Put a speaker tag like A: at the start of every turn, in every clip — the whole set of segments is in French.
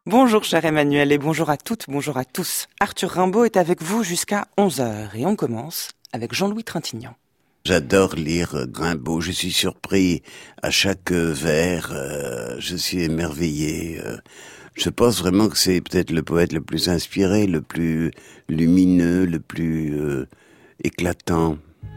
A: Bonjour cher Emmanuel et bonjour à toutes, bonjour à tous. Arthur Rimbaud est avec vous jusqu'à 11h et on commence avec Jean-Louis Trintignant.
B: J'adore lire Rimbaud, je suis surpris à chaque vers, je suis émerveillé. Je pense vraiment que c'est peut-être le poète le plus inspiré, le plus lumineux, le plus éclatant.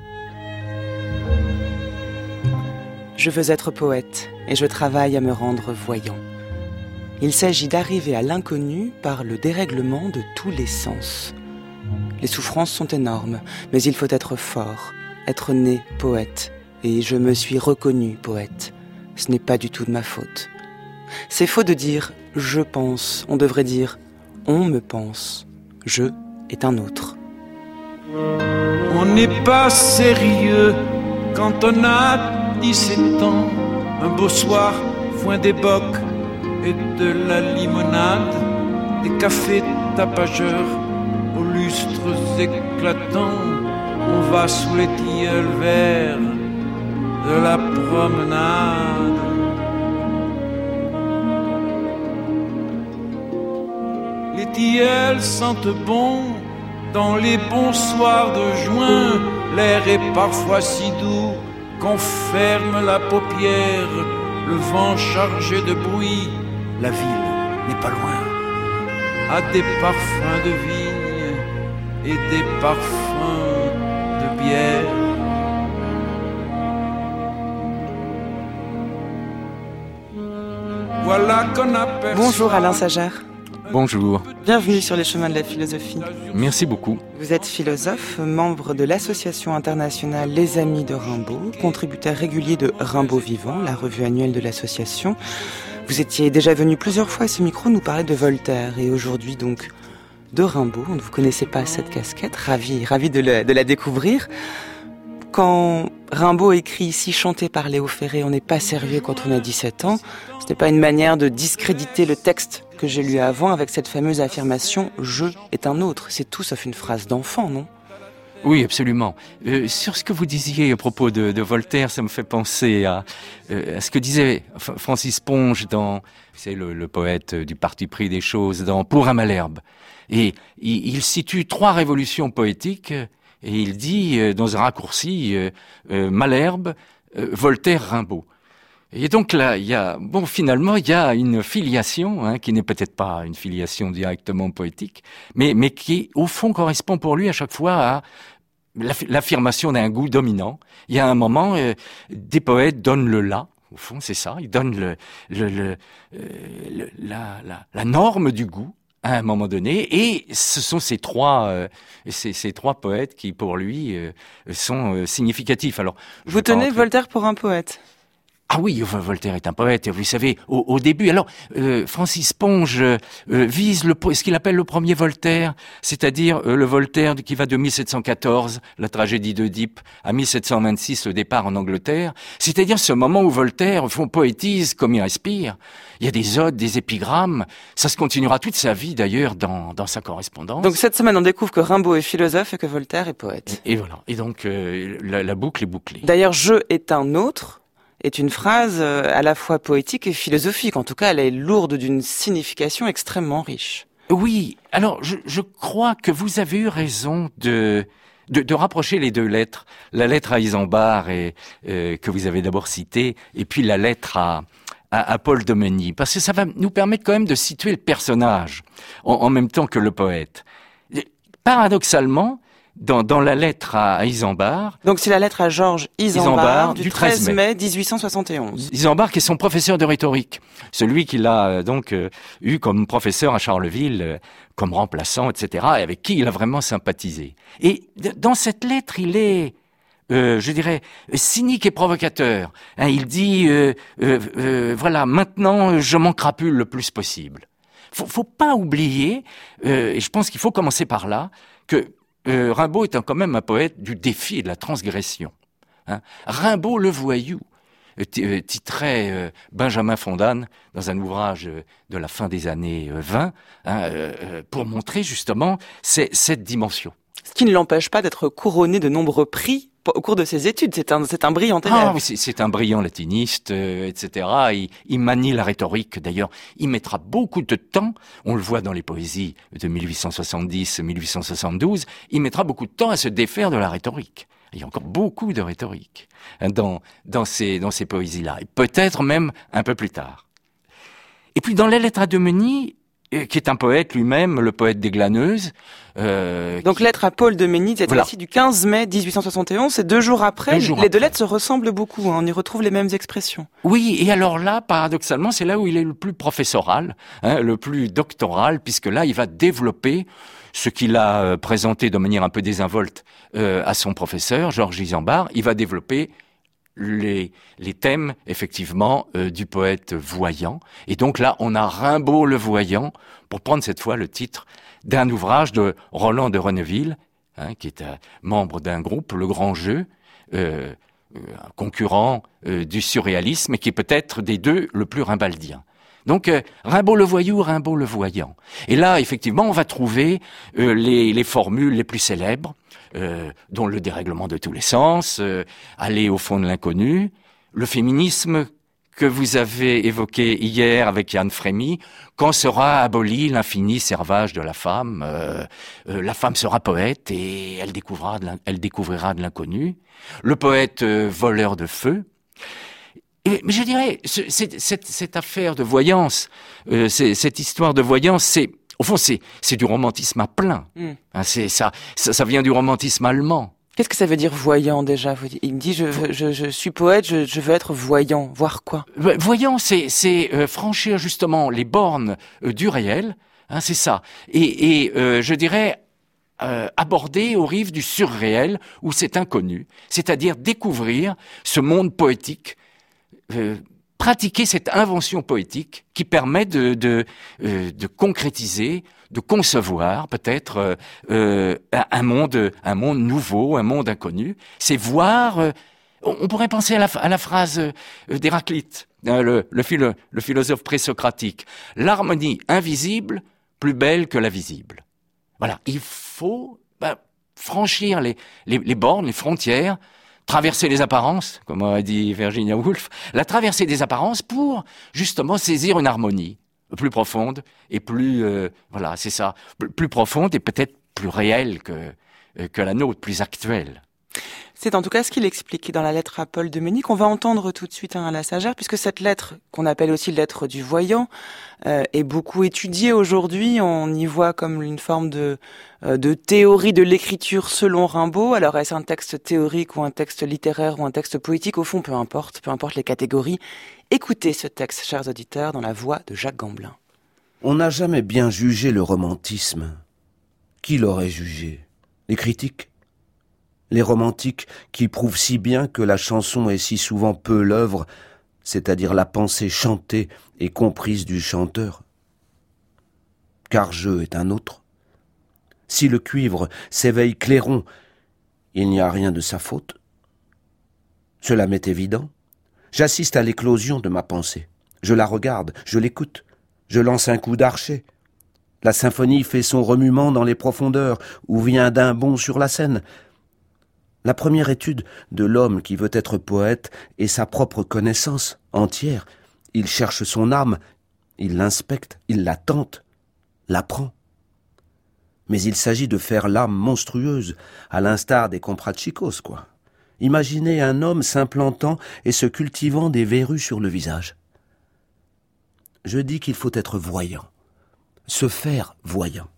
A: Je veux être poète et je travaille à me rendre voyant. Il s'agit d'arriver à l'inconnu par le dérèglement de tous les sens. Les souffrances sont énormes, mais il faut être fort, être né poète. Et je me suis reconnu poète. Ce n'est pas du tout de ma faute. C'est faux de dire « je pense », on devrait dire « on me pense ». « Je » est un autre.
C: On n'est pas sérieux quand on a 17 ans. Un beau soir, foin des bocs et de la limonade, des cafés tapageurs aux lustres éclatants. On va sous les tilleuls verts de la promenade. Les tilleuls sentent bon dans les bons soirs de juin. L'air est parfois si doux qu'on ferme la paupière. Le vent chargé de bruit, la ville n'est pas loin. A des parfums de vigne et des parfums de bière. Voilà qu'on aperçoit.
A: Bonjour Alain Sagère.
D: Bonjour.
A: Bienvenue sur les chemins de la philosophie.
D: Merci beaucoup.
A: Vous êtes philosophe, membre de l'association internationale Les Amis de Rimbaud, contributeur régulier de Rimbaud Vivant, la revue annuelle de l'association. Vous étiez déjà venu plusieurs fois à ce micro nous parler de Voltaire et aujourd'hui donc de Rimbaud. On ne vous connaissait pas cette casquette, ravi de la découvrir. Quand Rimbaud écrit « Si chanté par Léo Ferré, on n'est pas sérieux quand on a 17 ans », ce n'est pas une manière de discréditer le texte que j'ai lu avant avec cette fameuse affirmation « Je est un autre ». C'est tout sauf une phrase d'enfant, non ?
D: Oui, absolument. Sur ce que vous disiez à propos de Voltaire, ça me fait penser à ce que disait Francis Ponge dans, c'est le poète du parti pris des choses, dans Pour un Malherbe. Et il situe 3 révolutions poétiques et il dit dans un raccourci Malherbe, Voltaire, Rimbaud. Et donc là, finalement, il y a une filiation, qui n'est peut-être pas une filiation directement poétique, mais qui, au fond, correspond pour lui à chaque fois à l'affirmation d'un goût dominant. Il y a un moment, des poètes donnent le là. Au fond, c'est ça. Ils donnent la norme du goût à un moment donné. Et ce sont ces trois poètes qui, pour lui, sont significatifs. Alors,
A: vous tenez Voltaire pour un poète ?
D: Ah oui, Voltaire est un poète, vous savez, au début. Alors, Francis Ponge vise ce qu'il appelle le premier Voltaire, c'est-à-dire le Voltaire qui va de 1714, la tragédie d'Œdipe, à 1726, le départ en Angleterre. C'est-à-dire ce moment où Voltaire, poétise comme il respire. Il y a des odes, des épigrammes. Ça se continuera toute sa vie, d'ailleurs, dans sa correspondance.
A: Donc cette semaine, on découvre que Rimbaud est philosophe et que Voltaire est poète.
D: Et voilà. Et donc, la boucle est bouclée.
A: D'ailleurs, « Je est un autre » est une phrase à la fois poétique et philosophique. En tout cas, elle est lourde d'une signification extrêmement riche.
D: Oui, alors je crois que vous avez eu raison de rapprocher les 2 lettres. La lettre à Isambard que vous avez d'abord citée, et puis la lettre à Paul Domeny, parce que ça va nous permettre quand même de situer le personnage en même temps que le poète. Paradoxalement, dans la lettre à Isambard.
A: Donc c'est la lettre à Georges Isambard du 13 mai 1871.
D: Isambard qui est son professeur de rhétorique, celui qu'il a donc eu comme professeur à Charleville, comme remplaçant, etc., et avec qui il a vraiment sympathisé. Et dans cette lettre, il est, je dirais, cynique et provocateur. Il dit, voilà, maintenant je m'en crapule le plus possible. Faut pas oublier, et je pense qu'il faut commencer par là, que Rimbaud est quand même un poète du défi et de la transgression. Rimbaud le voyou, titrait Benjamin Fondane dans un ouvrage de la fin des années 20, pour montrer justement cette dimension.
A: Ce qui ne l'empêche pas d'être couronné de nombreux prix au cours de ses études. C'est un brillant élève.
D: Ah oui, c'est un brillant latiniste, etc. Il manie la rhétorique. D'ailleurs, il mettra beaucoup de temps. On le voit dans les poésies de 1870-1872. Il mettra beaucoup de temps à se défaire de la rhétorique. Il y a encore beaucoup de rhétorique dans ces poésies-là. Et peut-être même un peu plus tard. Et puis dans les lettres à Demenny, qui est un poète lui-même, le poète des Glaneuses.
A: Donc lettre à Paul Demenny, cette
D: voilà.
A: fois-ci du 15 mai 1871, c'est 2 jours après. Les deux lettres se ressemblent beaucoup, hein, on y retrouve les mêmes expressions.
D: Oui, et alors là, paradoxalement, c'est là où il est le plus professoral, le plus doctoral, puisque là, il va développer ce qu'il a présenté de manière un peu désinvolte à son professeur, Georges Isambard. Il va développer les thèmes, effectivement, du poète voyant. Et donc là, on a Rimbaud le voyant, pour prendre cette fois le titre d'un ouvrage de Roland de Renneville, qui est membre d'un groupe, Le Grand Jeu, un concurrent du surréalisme, et qui est peut-être des deux le plus rimbaldien. Donc, Rimbaud le voyou, Rimbaud le voyant. Et là, effectivement, on va trouver les formules les plus célèbres, dont le dérèglement de tous les sens, aller au fond de l'inconnu, le féminisme que vous avez évoqué hier avec Yann Frémy, quand sera aboli l'infini servage de la femme sera poète et elle découvrira de l'inconnu, le poète voleur de feu. Mais je dirais, cette affaire de voyance, cette histoire de voyance, au fond, c'est du romantisme à plein. Ça vient du romantisme allemand.
A: Qu'est-ce que ça veut dire voyant déjà? Il me dit je suis poète, je veux être voyant. Voir quoi?
D: Voyant, c'est franchir justement les bornes du réel. C'est ça. Et je dirais aborder aux rives du surréel où c'est inconnu, c'est-à-dire découvrir ce monde poétique. Pratiquer cette invention poétique qui permet de concrétiser, de concevoir peut-être un monde nouveau, un monde inconnu. C'est voir. On pourrait penser à la phrase d'Héraclite, le philosophe présocratique. L'harmonie invisible plus belle que la visible. Voilà, il faut franchir les bornes, les frontières. Traverser les apparences, comme a dit Virginia Woolf, la traversée des apparences pour justement saisir une harmonie plus profonde et plus, c'est ça, plus profonde et peut-être plus réelle que la nôtre, plus actuelle.
A: C'est en tout cas ce qu'il explique dans la lettre à Paul Demenny, qu'on va entendre tout de suite à la Sagère, puisque cette lettre, qu'on appelle aussi lettre du voyant, est beaucoup étudiée aujourd'hui. On y voit comme une forme de théorie de l'écriture selon Rimbaud. Alors est-ce un texte théorique ou un texte littéraire ou un texte poétique? Au fond, peu importe les catégories. Écoutez ce texte, chers auditeurs, dans la voix de Jacques Gamblin.
E: On n'a jamais bien jugé le romantisme. Qui l'aurait jugé? Les critiques? Les romantiques qui prouvent si bien que la chanson est si souvent peu l'œuvre, c'est-à-dire la pensée chantée et comprise du chanteur. Car jeu est un autre. Si le cuivre s'éveille clairon, il n'y a rien de sa faute. Cela m'est évident. J'assiste à l'éclosion de ma pensée. Je la regarde, je l'écoute, je lance un coup d'archet. La symphonie fait son remuement dans les profondeurs, ou vient d'un bond sur la scène. La première étude de l'homme qui veut être poète est sa propre connaissance entière. Il cherche son âme, il l'inspecte, il la tente, l'apprend. Mais il s'agit de faire l'âme monstrueuse, à l'instar des comprachicos, quoi. Imaginez un homme s'implantant et se cultivant des verrues sur le visage. Je dis qu'il faut être voyant, se faire voyant.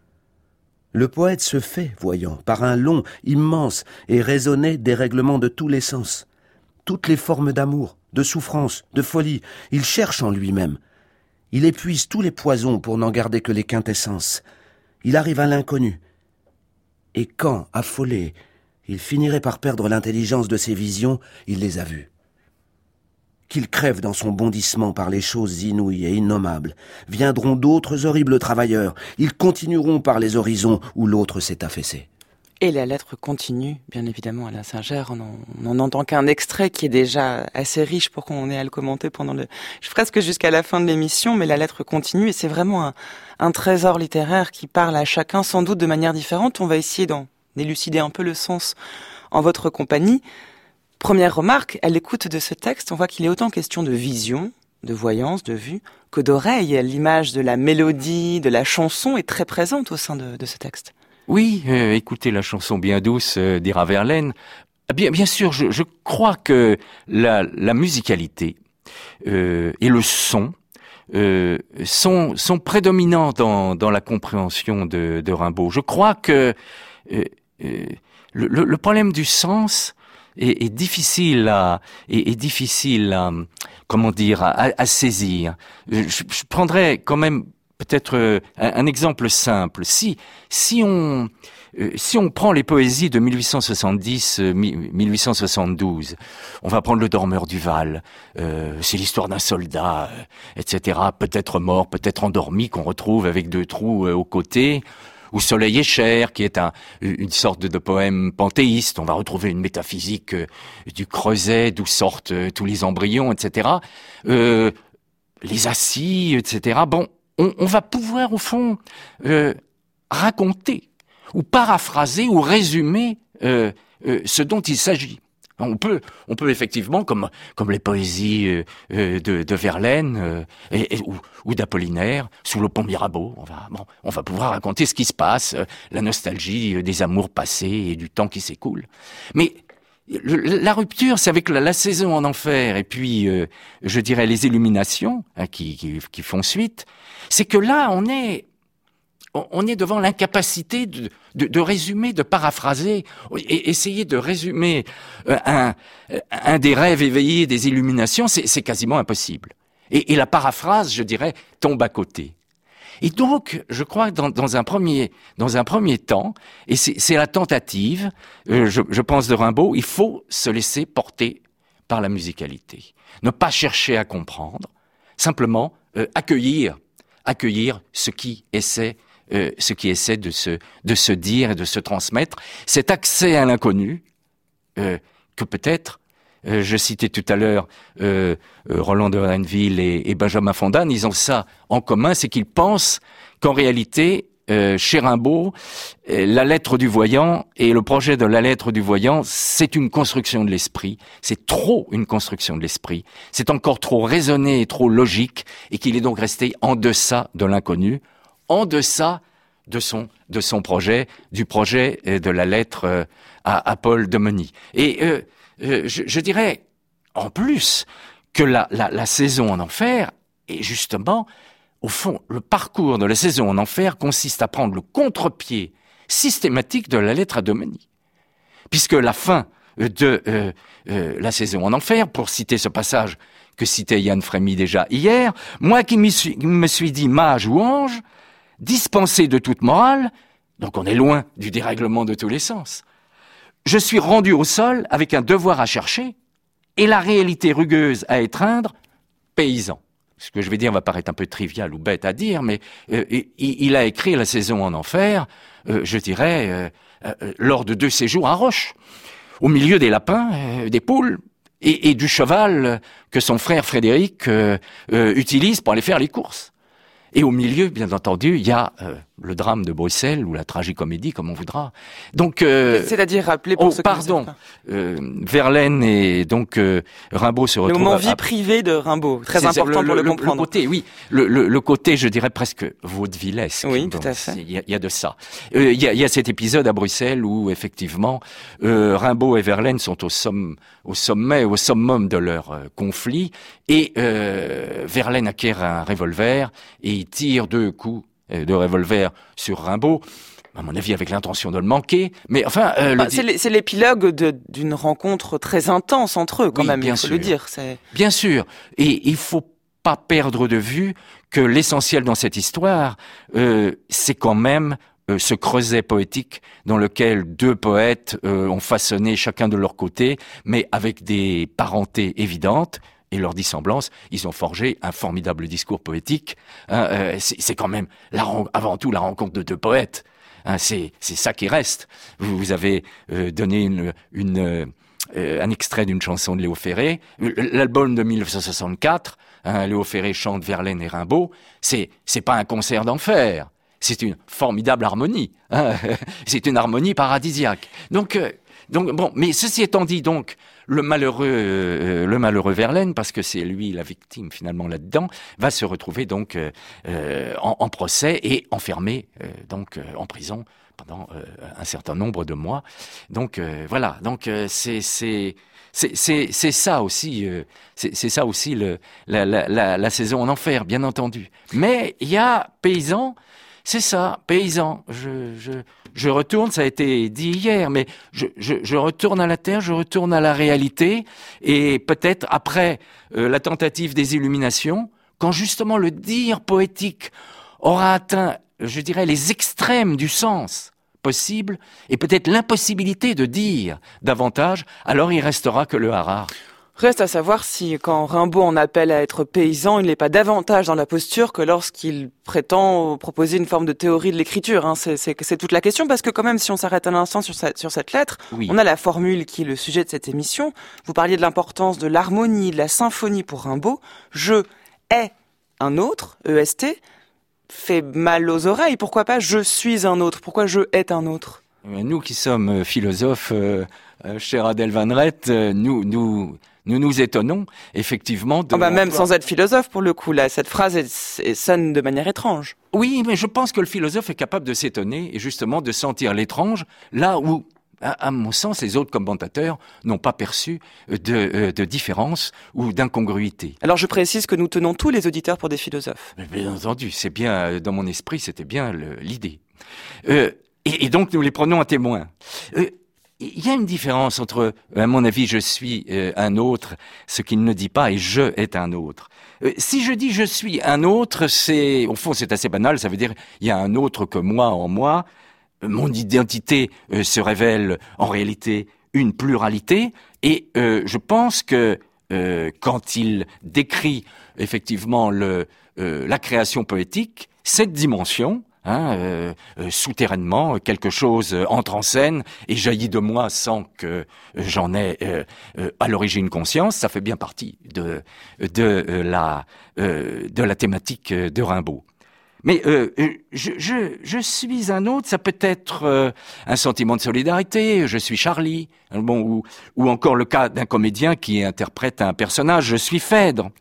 E: Le poète se fait voyant par un long, immense et raisonné dérèglement de tous les sens. Toutes les formes d'amour, de souffrance, de folie, il cherche en lui-même. Il épuise tous les poisons pour n'en garder que les quintessences. Il arrive à l'inconnu. Et quand, affolé, il finirait par perdre l'intelligence de ses visions, il les a vues. Qu'il crève dans son bondissement par les choses inouïes et innommables, viendront d'autres horribles travailleurs. Ils continueront par les horizons où l'autre s'est affaissé.
A: Et la lettre continue, bien évidemment, à la Sagère. On n'en entend qu'un extrait qui est déjà assez riche pour qu'on ait à le commenter presque jusqu'à la fin de l'émission, mais la lettre continue et c'est vraiment un trésor littéraire qui parle à chacun sans doute de manière différente. On va essayer d'en élucider un peu le sens en votre compagnie. Première remarque, à l'écoute de ce texte, on voit qu'il est autant question de vision, de voyance, de vue, que d'oreille. L'image de la mélodie, de la chanson est très présente au sein de ce texte.
D: Oui, écoutez la chanson bien douce d'Ira Verlaine. Bien sûr, je crois que la musicalité et le son sont prédominants dans la compréhension de Rimbaud. Je crois que le problème du sens est difficile à comment dire à saisir. Je prendrais quand même peut-être un exemple simple. Si on prend les poésies de 1870-1872, on va prendre Le Dormeur du Val. C'est l'histoire d'un soldat, etc. Peut-être mort, peut-être endormi, qu'on retrouve avec 2 trous aux côtés. Ou Soleil et chair, qui est une sorte de poème panthéiste. On va retrouver une métaphysique du creuset, d'où sortent tous les embryons, etc. Les assis, etc. Bon, on va pouvoir, au fond, raconter, ou paraphraser, ou résumer ce dont il s'agit. On peut effectivement, comme les poésies de Verlaine ou d'Apollinaire, sous le pont Mirabeau, on va pouvoir raconter ce qui se passe, la nostalgie des amours passés et du temps qui s'écoule. Mais la rupture, c'est avec la saison en enfer et puis, je dirais, les illuminations qui font suite. C'est que là, on est devant l'incapacité de résumer, de paraphraser, et essayer de résumer un des rêves éveillés, des illuminations, c'est quasiment impossible. Et la paraphrase, je dirais, tombe à côté. Et donc, je crois que dans un premier temps, et c'est la tentative, je pense de Rimbaud, il faut se laisser porter par la musicalité. Ne pas chercher à comprendre, simplement accueillir ce qui essaie de se dire et de se transmettre, cet accès à l'inconnu que peut-être, je citais tout à l'heure Roland de Renneville et Benjamin Fondane, ils ont ça en commun, c'est qu'ils pensent qu'en réalité, chez Rimbaud, la lettre du voyant et le projet de la lettre du voyant, c'est une construction de l'esprit, c'est trop une construction de l'esprit, c'est encore trop raisonné et trop logique, et qu'il est donc resté en deçà de l'inconnu, en deçà de son projet, du projet de la lettre à Paul de Meny. Et je dirais, en plus, que la saison en enfer est justement, au fond, le parcours de la saison en enfer consiste à prendre le contre-pied systématique de la lettre à Domeny. Puisque la fin de la saison en enfer, pour citer ce passage que citait Yann Frémy déjà hier, moi qui me suis dit mage ou ange, dispensé de toute morale, donc on est loin du dérèglement de tous les sens, je suis rendu au sol avec un devoir à chercher et la réalité rugueuse à étreindre, paysan. Ce que je vais dire va paraître un peu trivial ou bête à dire, mais il a écrit La saison en enfer, je dirais, lors de 2 séjours à Roche, au milieu des lapins, des poules et du cheval que son frère Frédéric utilise pour aller faire les courses. Et au milieu, bien entendu, il y a le drame de Bruxelles ou la tragicomédie, comme on voudra. Donc,
A: c'est-à-dire rappeler pour ceux
D: pardon, Verlaine et donc Rimbaud se retrouvent.
A: Le moment vie privée de Rimbaud, très important pour le comprendre.
D: Le côté, oui, le côté, je dirais presque vaudevillesque.
A: Oui, tout à fait.
D: Il y a de ça. Il y a cet épisode à Bruxelles où effectivement Rimbaud et Verlaine sont au summum de leur conflit et Verlaine acquiert un revolver et il tire 2 coups de revolver sur Rimbaud, à mon avis avec l'intention de le manquer, mais enfin...
A: c'est l'épilogue d'une rencontre très intense entre eux, quand même, il faut le dire.
D: Bien sûr, et il faut pas perdre de vue que l'essentiel dans cette histoire, c'est quand même ce creuset poétique dans lequel 2 poètes ont façonné chacun de leur côté, mais avec des parentés évidentes, et leur dissemblance, ils ont forgé un formidable discours poétique. C'est quand même avant tout la rencontre de 2 poètes. C'est ça qui reste. Vous avez donné un extrait d'une chanson de Léo Ferré, l'album de 1964. Léo Ferré chante Verlaine et Rimbaud. C'est pas un concert d'enfer. C'est une formidable harmonie. C'est une harmonie paradisiaque. Donc Donc bon, mais ceci étant dit, donc le malheureux Verlaine, parce que c'est lui la victime finalement là-dedans, va se retrouver donc en procès et enfermé en prison pendant un certain nombre de mois. Donc voilà, donc c'est ça aussi, c'est ça aussi la saison en enfer, bien entendu. Mais il y a Paysan, c'est ça, Paysan. Je retourne, ça a été dit hier, mais je retourne à la terre, je retourne à la réalité, et peut-être après la tentative des Illuminations, quand justement le dire poétique aura atteint, je dirais, les extrêmes du sens possible, et peut-être l'impossibilité de dire davantage, alors il restera que le Harare.
A: Reste à savoir si, quand Rimbaud en appelle à être paysan, il n'est pas davantage dans la posture que lorsqu'il prétend proposer une forme de théorie de l'écriture. Hein. C'est toute la question, parce que quand même, si on s'arrête un instant sur cette lettre, oui. On a la formule qui est le sujet de cette émission. Vous parliez de l'importance de l'harmonie, de la symphonie pour Rimbaud. Je hais un autre, EST, fait mal aux oreilles. Pourquoi pas je suis un autre? Pourquoi je hais un autre?
D: Nous qui sommes philosophes, cher Adèle Van Rett, nous nous étonnons effectivement de...
A: même sans être philosophe pour le coup, là, cette phrase sonne de manière étrange.
D: Oui, mais je pense que le philosophe est capable de s'étonner et justement de sentir l'étrange là où, à mon sens, les autres commentateurs n'ont pas perçu de différence ou d'incongruité.
A: Alors je précise que nous tenons tous les auditeurs pour des philosophes.
D: Bien entendu, c'est bien, dans mon esprit, c'était bien l'idée. Et donc nous les prenons à témoin. Il y a une différence entre, à mon avis, je suis un autre, ce qu'il ne dit pas, et je est un autre. Si je dis je suis un autre, au fond, c'est assez banal, ça veut dire il y a un autre que moi en moi. Mon identité se révèle en réalité une pluralité, et je pense que quand il décrit effectivement la création poétique, cette dimension, souterrainement, quelque chose entre en scène et jaillit de moi sans que j'en ai à l'origine conscience, ça fait bien partie de la thématique de Rimbaud. Mais je suis un autre, ça peut être un sentiment de solidarité, je suis Charlie, ou encore le cas d'un comédien qui interprète un personnage, je suis Phèdre.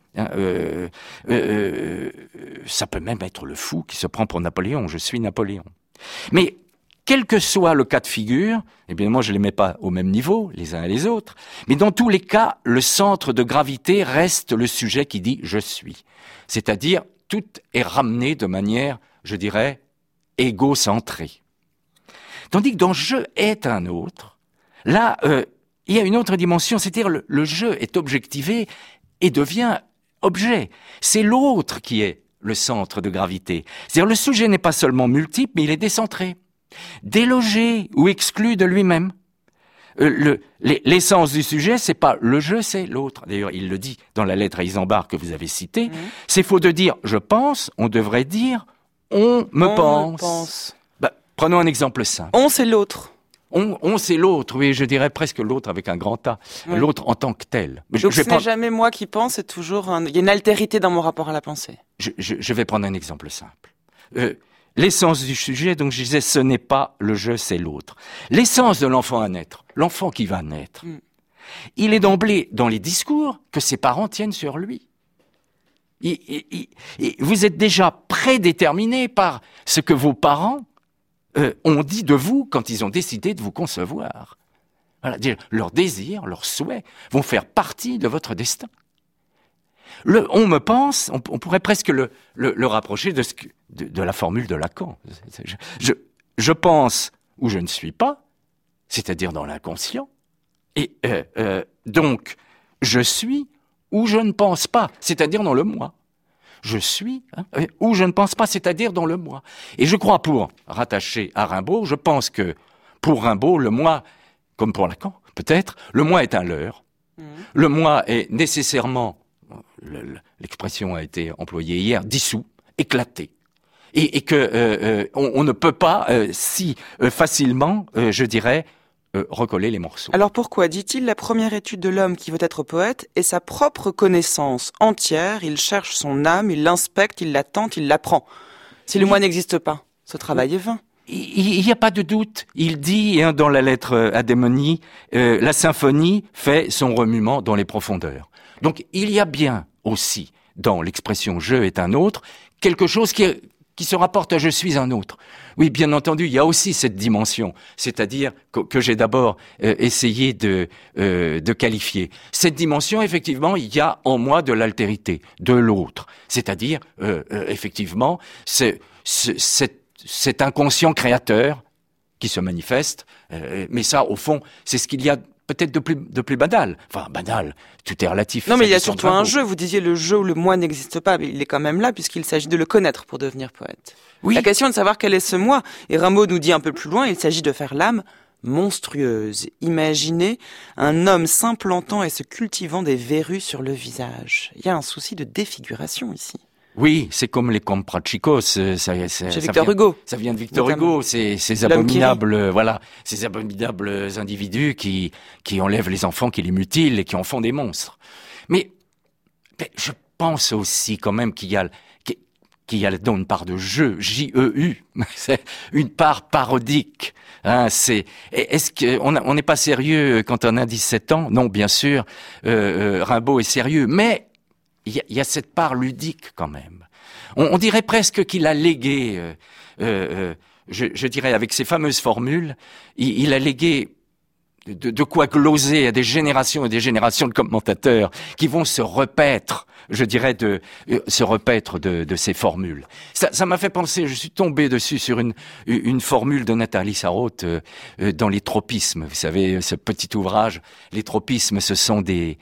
D: Ça peut même être le fou qui se prend pour Napoléon, je suis Napoléon. Mais quel que soit le cas de figure, évidemment je les mets pas au même niveau, les uns et les autres, mais dans tous les cas, le centre de gravité reste le sujet qui dit « je suis ». C'est-à-dire, tout est ramené de manière, je dirais, égocentrée. Tandis que dans « je est un autre », là, il y a une autre dimension, c'est-à-dire le je est objectivé et devient objet. C'est l'autre qui est le centre de gravité. C'est-à-dire le sujet n'est pas seulement multiple, mais il est décentré, délogé ou exclu de lui-même. L'essence du sujet, c'est pas le je, c'est l'autre. D'ailleurs, il le dit dans la lettre à Isambard que vous avez citée. C'est faux de dire je pense, on devrait dire on me pense. Prenons un exemple simple.
A: On, c'est l'autre.
D: On, c'est l'autre, oui, je dirais presque l'autre avec un grand A. Oui. L'autre en tant que tel.
A: Donc ce n'est jamais moi qui pense, c'est toujours il y a une altérité dans mon rapport à la pensée.
D: Je vais prendre un exemple simple. L'essence du sujet, donc je disais, ce n'est pas le je, c'est l'autre. L'essence de l'enfant à naître, l'enfant qui va naître, il est d'emblée dans les discours que ses parents tiennent sur lui. Vous êtes déjà prédéterminé par ce que vos parents ont dit de vous quand ils ont décidé de vous concevoir. Voilà, leurs désirs, leurs souhaits vont faire partie de votre destin. On me pense, on pourrait presque le rapprocher de la formule de Lacan. Je pense où je ne suis pas, c'est-à-dire dans l'inconscient, et donc je suis où je ne pense pas, c'est-à-dire dans le moi. Je suis où je ne pense pas, c'est-à-dire dans le moi. Et je crois, pour rattacher à Rimbaud, je pense que pour Rimbaud, le moi, comme pour Lacan, peut-être, le moi est un leurre. Le moi est nécessairement, l'expression a été employée hier, dissous, éclaté. Et que on ne peut pas si facilement, je dirais, recoller les morceaux.
A: Alors pourquoi, dit-il, la première étude de l'homme qui veut être poète est sa propre connaissance entière, il cherche son âme, il l'inspecte, il la tente, il l'apprend. Si le moi n'existe pas, ce travail est vain.
D: il n'y a pas de doute. Il dit dans la lettre à Démonie, la symphonie fait son remuement dans les profondeurs. Donc il y a bien aussi, dans l'expression « je est un autre », quelque chose qui se rapporte à « je suis un autre ». Oui, bien entendu, il y a aussi cette dimension, c'est-à-dire que j'ai d'abord essayé de qualifier. Cette dimension, effectivement, il y a en moi de l'altérité, de l'autre. C'est-à-dire, effectivement, cet inconscient créateur qui se manifeste. Mais ça, au fond, c'est ce qu'il y a peut-être de plus banal. Enfin, banal, tout est relatif.
A: Non, mais il y a surtout un jeu. Vous disiez le jeu où le moi n'existe pas, mais il est quand même là puisqu'il s'agit de le connaître pour devenir poète.
D: Oui.
A: La question est de savoir quel est ce moi. Et Rimbaud nous dit un peu plus loin, il s'agit de faire l'âme monstrueuse. Imaginez un homme s'implantant et se cultivant des verrues sur le visage. Il y a un souci de défiguration ici.
D: Oui, c'est comme les comprachicos.
A: C'est Victor Hugo.
D: Ça vient de Victor
A: notamment.
D: Hugo. Ces abominables, ces abominables individus qui enlèvent les enfants, qui les mutilent et qui en font des monstres. Mais je pense aussi quand même qu'il y a là-dedans une part de jeu, J-E-U, c'est une part parodique. Hein, est-ce qu'on n'est pas sérieux quand on a 17 ans? Non, bien sûr, Rimbaud est sérieux, mais il y a cette part ludique quand même. On dirait presque qu'il a légué, je dirais avec ses fameuses formules, il a légué de quoi gloser à des générations et des générations de commentateurs qui vont se repaître, je dirais, de ces formules. Ça m'a fait penser, je suis tombé dessus sur une formule de Nathalie Sarraute dans les tropismes. Vous savez, ce petit ouvrage, les tropismes, ce sont des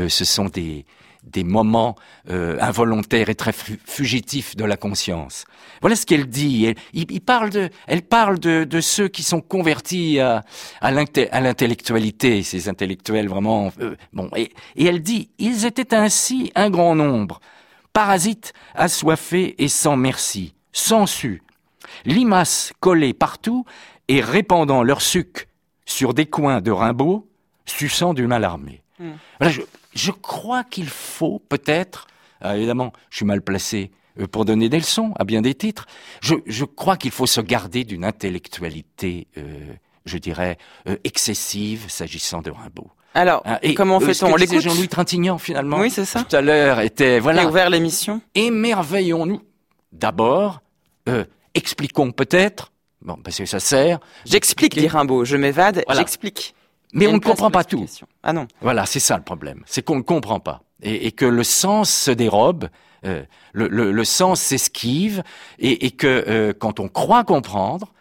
D: moments involontaires et très fugitifs de la conscience. Voilà ce qu'elle dit. Elle parle de ceux qui sont convertis à l'intellectualité, ces intellectuels vraiment et elle dit: ils étaient ainsi un grand nombre, parasites, assoiffés et sans merci, sangsues, limaces collées partout et répandant leur suc sur des coins de Rimbaud, suçant du mal armé. Voilà, je crois qu'il faut peut-être, évidemment, je suis mal placé pour donner des leçons à bien des titres, je crois qu'il faut se garder d'une intellectualité, je dirais, excessive s'agissant de Rimbaud.
A: Alors, comment fait-on? On l'écoute.
D: Jean-Louis Trintignant, finalement.
A: Oui, c'est ça.
D: Tout à l'heure était, voilà.
A: Il a ouvert l'émission.
D: Émerveillons-nous. D'abord, expliquons peut-être, parce que ça sert.
A: J'explique, dit Rimbaud. Je m'évade, voilà. J'explique.
D: Mais on ne comprend pas tout.
A: Ah non.
D: Voilà, c'est ça le problème. C'est qu'on ne comprend pas. Et que le sens se dérobe, le sens s'esquive, et que quand on croit comprendre,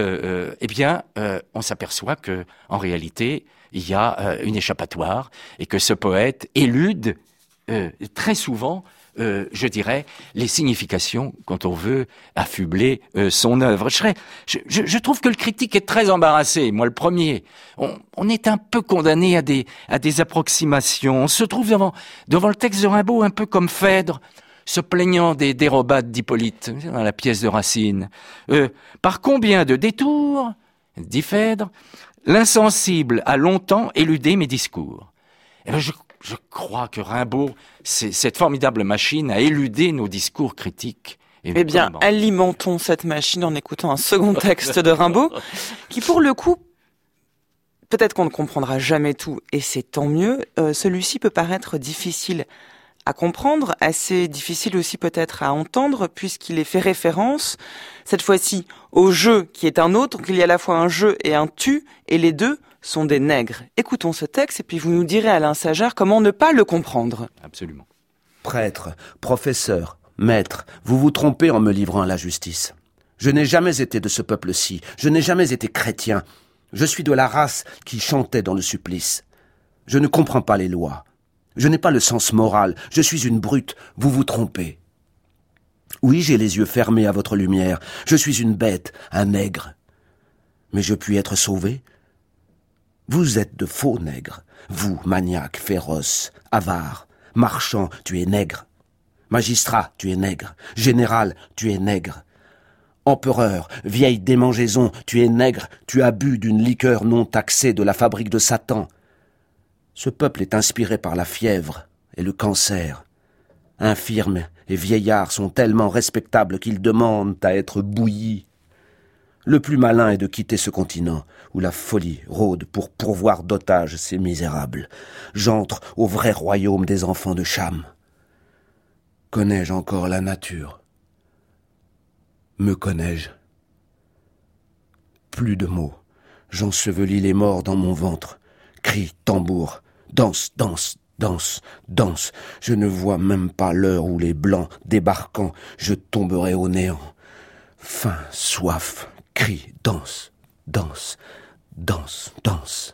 D: on s'aperçoit que en réalité, il y a une échappatoire, et que ce poète élude très souvent, je dirais, les significations quand on veut affubler son œuvre. Je trouve que le critique est très embarrassé, moi le premier. On est un peu condamné à des approximations. On se trouve devant le texte de Rimbaud un peu comme Phèdre, se plaignant des dérobades d'Hippolyte, dans la pièce de Racine. Par combien de détours, dit Phèdre, l'insensible a longtemps éludé mes discours. Et bien, je crois que Rimbaud, cette formidable machine, a éludé nos discours critiques.
A: Eh bien, alimentons cette machine en écoutant un second texte de Rimbaud, qui pour le coup, peut-être qu'on ne comprendra jamais tout, et c'est tant mieux, celui-ci peut paraître difficile à comprendre, assez difficile aussi peut-être à entendre, puisqu'il est fait référence, cette fois-ci, au jeu qui est un autre, qu'il y a à la fois un jeu et un tu, et les deux sont des nègres. Écoutons ce texte, et puis vous nous direz, Alain Sagard, comment ne pas le comprendre.
D: Absolument.
E: Prêtre, professeur, maître, vous vous trompez en me livrant à la justice. Je n'ai jamais été de ce peuple-ci, je n'ai jamais été chrétien. Je suis de la race qui chantait dans le supplice. Je ne comprends pas les lois. Je n'ai pas le sens moral, je suis une brute, vous vous trompez. Oui, j'ai les yeux fermés à votre lumière, je suis une bête, un nègre. Mais je puis être sauvé? Vous êtes de faux nègres, vous, maniaque, féroce, avare, marchand, tu es nègre. Magistrat, tu es nègre, général, tu es nègre. Empereur, vieille démangeaison, tu es nègre, tu as bu d'une liqueur non taxée de la fabrique de Satan. Ce peuple est inspiré par la fièvre et le cancer. Infirmes et vieillards sont tellement respectables qu'ils demandent à être bouillis. Le plus malin est de quitter ce continent où la folie rôde pour pourvoir d'otages ces misérables. J'entre au vrai royaume des enfants de Cham. Connais-je encore la nature? Me connais-je? Plus de mots. J'ensevelis les morts dans mon ventre. Cris, tambour, danse, danse, danse, danse. Je ne vois même pas l'heure où les blancs, débarquant, je tomberai au néant. Faim, soif, crie, danse, danse, danse, danse.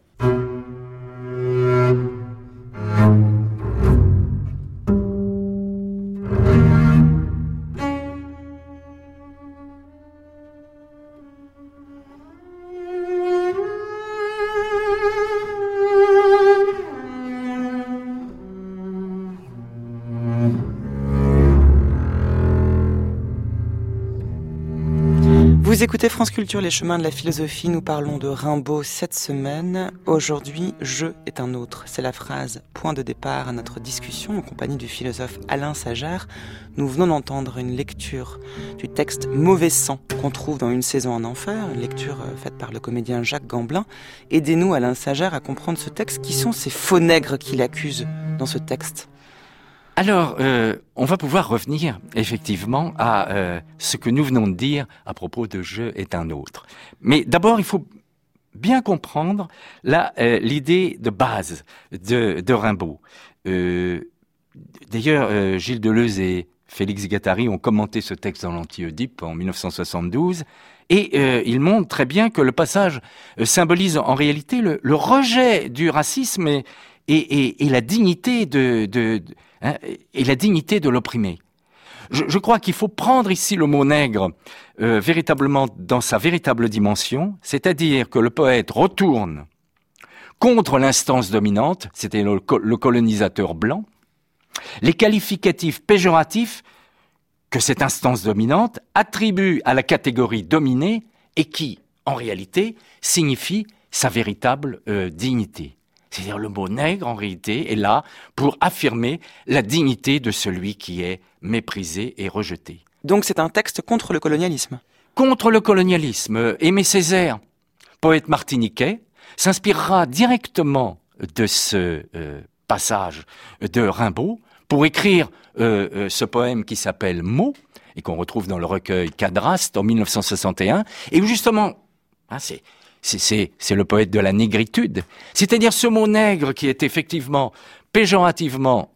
A: Vous écoutez France Culture, les chemins de la philosophie. Nous parlons de Rimbaud cette semaine. Aujourd'hui, je est un autre. C'est la phrase point de départ à notre discussion en compagnie du philosophe Alain Sagère. Nous venons d'entendre une lecture du texte Mauvais sang qu'on trouve dans Une saison en enfer, une lecture faite par le comédien Jacques Gamblin. Aidez-nous, Alain Sagère, à comprendre ce texte. Qui sont ces faux nègres qu'il accuse dans ce texte ?
D: Alors, on va pouvoir revenir effectivement à ce que nous venons de dire à propos de « je est un autre ». Mais d'abord, il faut bien comprendre l'idée de base de Rimbaud. D'ailleurs, Gilles Deleuze et Félix Guattari ont commenté ce texte dans l'Anti-Oedipe en 1972, et ils montrent très bien que le passage symbolise en réalité le rejet du racisme et la dignité et la dignité de l'opprimé. Je crois qu'il faut prendre ici le mot nègre véritablement dans sa véritable dimension, c'est-à-dire que le poète retourne contre l'instance dominante, c'était le colonisateur blanc, les qualificatifs péjoratifs que cette instance dominante attribue à la catégorie dominée et qui, en réalité, signifie sa véritable dignité. C'est-à-dire le mot nègre, en réalité, est là pour affirmer la dignité de celui qui est méprisé et rejeté.
A: Donc c'est un texte contre le colonialisme.
D: Contre le colonialisme. Aimé Césaire, poète martiniquais, s'inspirera directement de ce passage de Rimbaud pour écrire ce poème qui s'appelle « Mots » et qu'on retrouve dans le recueil Cadraste en 1961, et où justement, c'est le poète de la négritude. C'est-à-dire ce mot nègre qui est effectivement péjorativement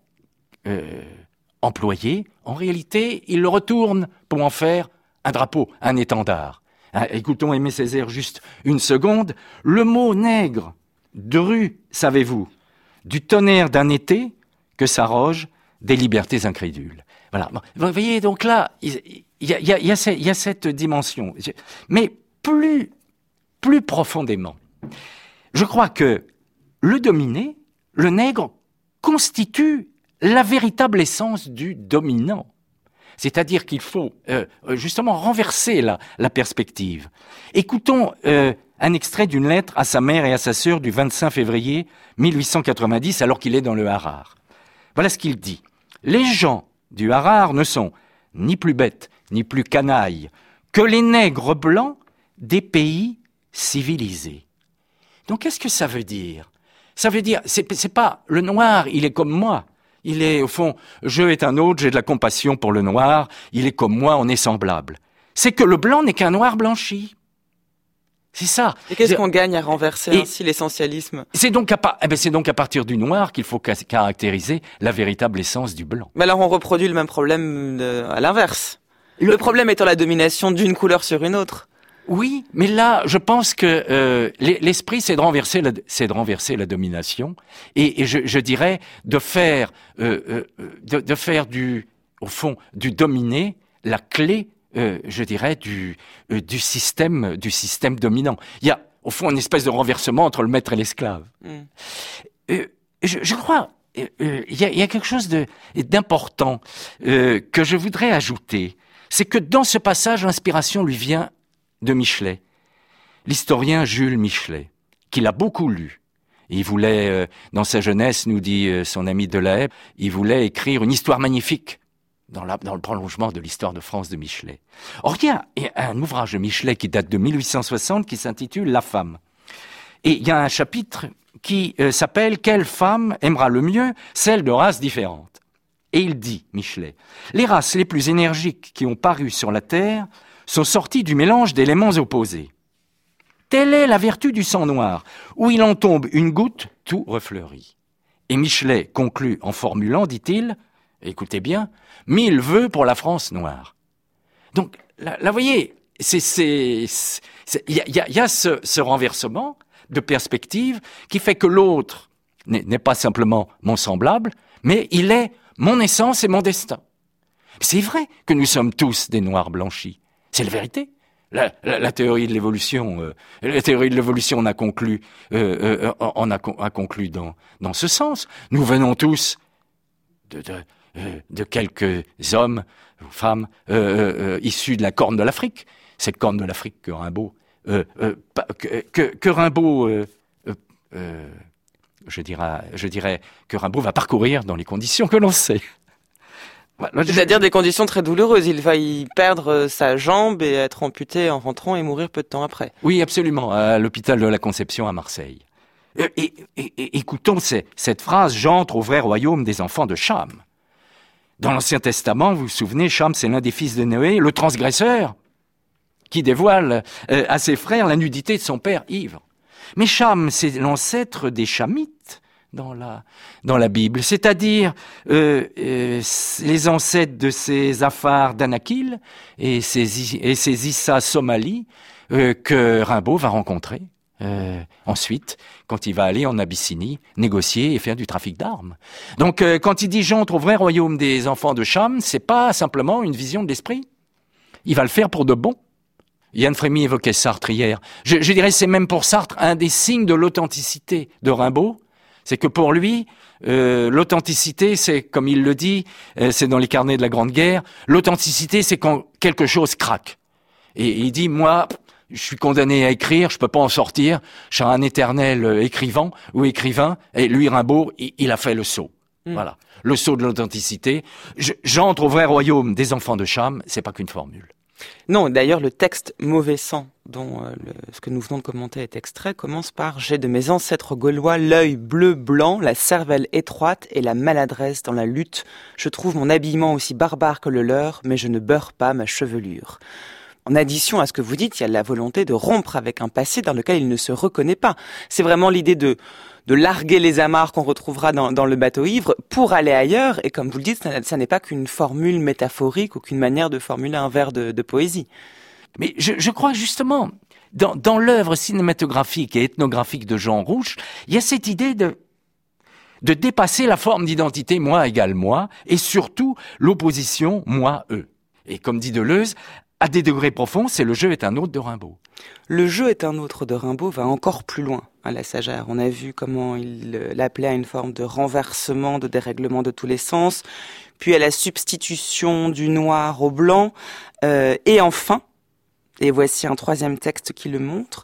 D: employé, en réalité, il le retourne pour en faire un drapeau, un étendard. Écoutons Aimé Césaire juste une seconde. Le mot nègre, dru, savez-vous, du tonnerre d'un été que s'arroge des libertés incrédules. Voilà. Vous voyez, donc là, il y a cette dimension. Mais plus profondément, je crois que le dominé, le nègre, constitue la véritable essence du dominant. C'est-à-dire qu'il faut justement renverser la perspective. Écoutons un extrait d'une lettre à sa mère et à sa sœur du 25 février 1890, alors qu'il est dans le Harar. Voilà ce qu'il dit. « Les gens du Harar ne sont ni plus bêtes, ni plus canailles que les nègres blancs des pays civilisés. » Donc qu'est-ce que ça veut dire ? Ça veut dire, c'est pas le noir, il est comme moi. Il est, au fond, je est un autre, j'ai de la compassion pour le noir, il est comme moi, on est semblable. C'est que le blanc n'est qu'un noir blanchi. C'est ça.
A: Et qu'est-ce qu'on gagne à renverser ainsi l'essentialisme ?
D: C'est donc à partir du noir qu'il faut caractériser la véritable essence du blanc.
A: Mais alors on reproduit le même problème à l'inverse. Le problème étant la domination d'une couleur sur une autre.
D: Oui, mais là, je pense que l'esprit, c'est de renverser la domination, et je dirais de faire au fond du dominé la clé, je dirais du système dominant. Il y a au fond une espèce de renversement entre le maître et l'esclave. Je crois il y a quelque chose d'important que je voudrais ajouter, c'est que dans ce passage, l'inspiration lui vient de Michelet, l'historien Jules Michelet, qu'il a beaucoup lu. Il voulait, dans sa jeunesse, nous dit son ami Delahaye, il voulait écrire une histoire magnifique dans le prolongement de l'histoire de France de Michelet. Or, il y a un ouvrage de Michelet qui date de 1860 qui s'intitule « La femme ». Et il y a un chapitre qui s'appelle « Quelle femme aimera le mieux celle de races différentes ?» Et il dit, Michelet, « Les races les plus énergiques qui ont paru sur la terre sont sorties du mélange d'éléments opposés. Telle est la vertu du sang noir, où il en tombe une goutte, tout refleurit. » Et Michelet conclut en formulant, dit-il, écoutez bien, 1000 vœux pour la France noire. Donc, là vous voyez, il y a ce renversement de perspective qui fait que l'autre n'est pas simplement mon semblable, mais il est mon essence et mon destin. C'est vrai que nous sommes tous des noirs blanchis. C'est la vérité. La théorie de l'évolution, on a conclu, a conclu dans ce sens. Nous venons tous de quelques hommes ou femmes issus de la Corne de l'Afrique. Cette Corne de l'Afrique que Rimbaud, je dirais que Rimbaud va parcourir dans les conditions que l'on sait.
A: C'est-à-dire des conditions très douloureuses. Il va y perdre sa jambe et être amputé en rentrant et mourir peu de temps après.
D: Oui, absolument, à l'hôpital de la Conception à Marseille. Et écoutons cette phrase « J'entre au vrai royaume des enfants de Cham ». Dans l'Ancien Testament, vous vous souvenez, Cham, c'est l'un des fils de Noé, le transgresseur, qui dévoile à ses frères la nudité de son père ivre. Mais Cham, c'est l'ancêtre des Chamites dans la Bible, c'est-à-dire les ancêtres de ces Afar d'Anakil et ces Issa Somali que Rimbaud va rencontrer ensuite quand il va aller en Abyssinie négocier et faire du trafic d'armes. Donc quand il dit « j'entre au vrai royaume des enfants de Cham », c'est pas simplement une vision de l'esprit. Il va le faire pour de bon. Yann Frémy évoquait Sartre hier. Je dirais c'est même pour Sartre un des signes de l'authenticité de Rimbaud. C'est que pour lui, l'authenticité, c'est, comme il le dit, c'est dans les carnets de la Grande Guerre, l'authenticité, c'est quand quelque chose craque. Et il dit, moi, je suis condamné à écrire, je peux pas en sortir, je suis un éternel écrivain ou écrivain, et lui, Rimbaud, il a fait le saut. Voilà. Le saut de l'authenticité. J'entre au vrai royaume des enfants de Cham, c'est pas qu'une formule.
A: Non, d'ailleurs, le texte « Mauvais sang », dont ce que nous venons de commenter est extrait, commence par « J'ai de mes ancêtres gaulois l'œil bleu-blanc, la cervelle étroite et la maladresse dans la lutte. Je trouve mon habillement aussi barbare que le leur, mais je ne beurre pas ma chevelure. » En addition à ce que vous dites, il y a la volonté de rompre avec un passé dans lequel il ne se reconnaît pas. C'est vraiment l'idée de larguer les amarres qu'on retrouvera dans le bateau ivre pour aller ailleurs. Et comme vous le dites, ça n'est pas qu'une formule métaphorique ou qu'une manière de formuler un vers de poésie.
D: Mais je crois justement, dans l'œuvre cinématographique et ethnographique de Jean Rouch, il y a cette idée de dépasser la forme d'identité moi égale moi, et surtout l'opposition moi-eux. Et comme dit Deleuze, à des degrés profonds, c'est le jeu est un autre de Rimbaud.
A: Le jeu est un autre de Rimbaud va encore plus loin à la Sagère. On a vu comment il l'appelait à une forme de renversement, de dérèglement de tous les sens, puis à la substitution du noir au blanc, et enfin, et voici un troisième texte qui le montre,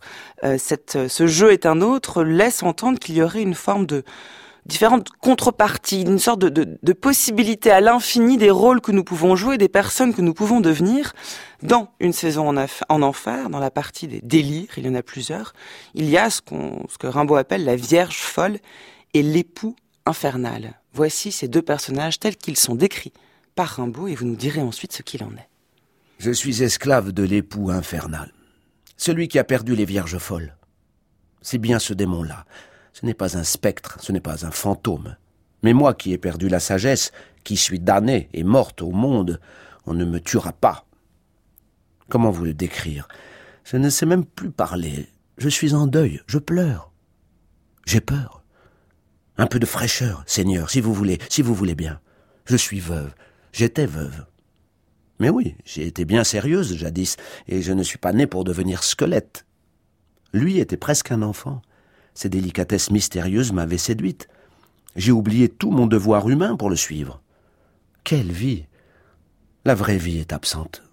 A: ce jeu est un autre laisse entendre qu'il y aurait une forme de différentes contreparties, une sorte de possibilité à l'infini des rôles que nous pouvons jouer, des personnes que nous pouvons devenir. Dans Une saison en enfer, dans la partie des délires, il y en a plusieurs, il y a ce que Rimbaud appelle la Vierge folle et l'époux infernal. Voici ces deux personnages tels qu'ils sont décrits par Rimbaud et vous nous direz ensuite ce qu'il en est.
E: Je suis esclave de l'époux infernal, celui qui a perdu les vierges folles. C'est bien ce démon-là. Ce n'est pas un spectre, ce n'est pas un fantôme. Mais moi qui ai perdu la sagesse, qui suis damnée et morte au monde, on ne me tuera pas. Comment vous le décrire ? Je ne sais même plus parler. Je suis en deuil, je pleure. J'ai peur. Un peu de fraîcheur, Seigneur, si vous voulez bien. Je suis veuve, j'étais veuve. Mais oui, j'ai été bien sérieuse jadis, et je ne suis pas née pour devenir squelette. Lui était presque un enfant. Ses délicatesses mystérieuses m'avaient séduite. J'ai oublié tout mon devoir humain pour le suivre. Quelle vie ! La vraie vie est absente.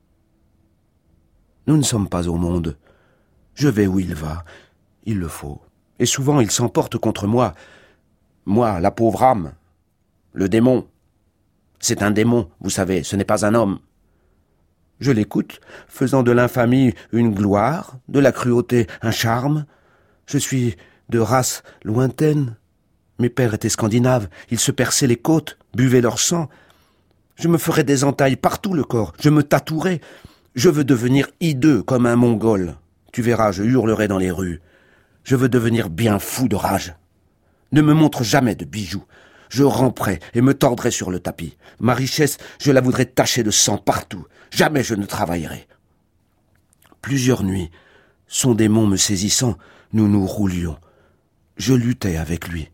E: Nous ne sommes pas au monde. Je vais où il va. Il le faut. Et souvent il s'emporte contre moi. Moi, la pauvre âme. Le démon. C'est un démon, vous savez, ce n'est pas un homme. Je l'écoute, faisant de l'infamie une gloire, de la cruauté un charme. Je suis de race lointaine. Mes pères étaient scandinaves, ils se perçaient les côtes, buvaient leur sang. Je me ferai des entailles partout le corps, je me tatouerai. Je veux devenir hideux comme un Mongol. Tu verras, je hurlerai dans les rues. Je veux devenir bien fou de rage. Ne me montre jamais de bijoux. Je ramperai et me tordrai sur le tapis. Ma richesse, je la voudrais tachée de sang partout. Jamais je ne travaillerai. Plusieurs nuits, son démon me saisissant, nous nous roulions. Je luttais avec lui.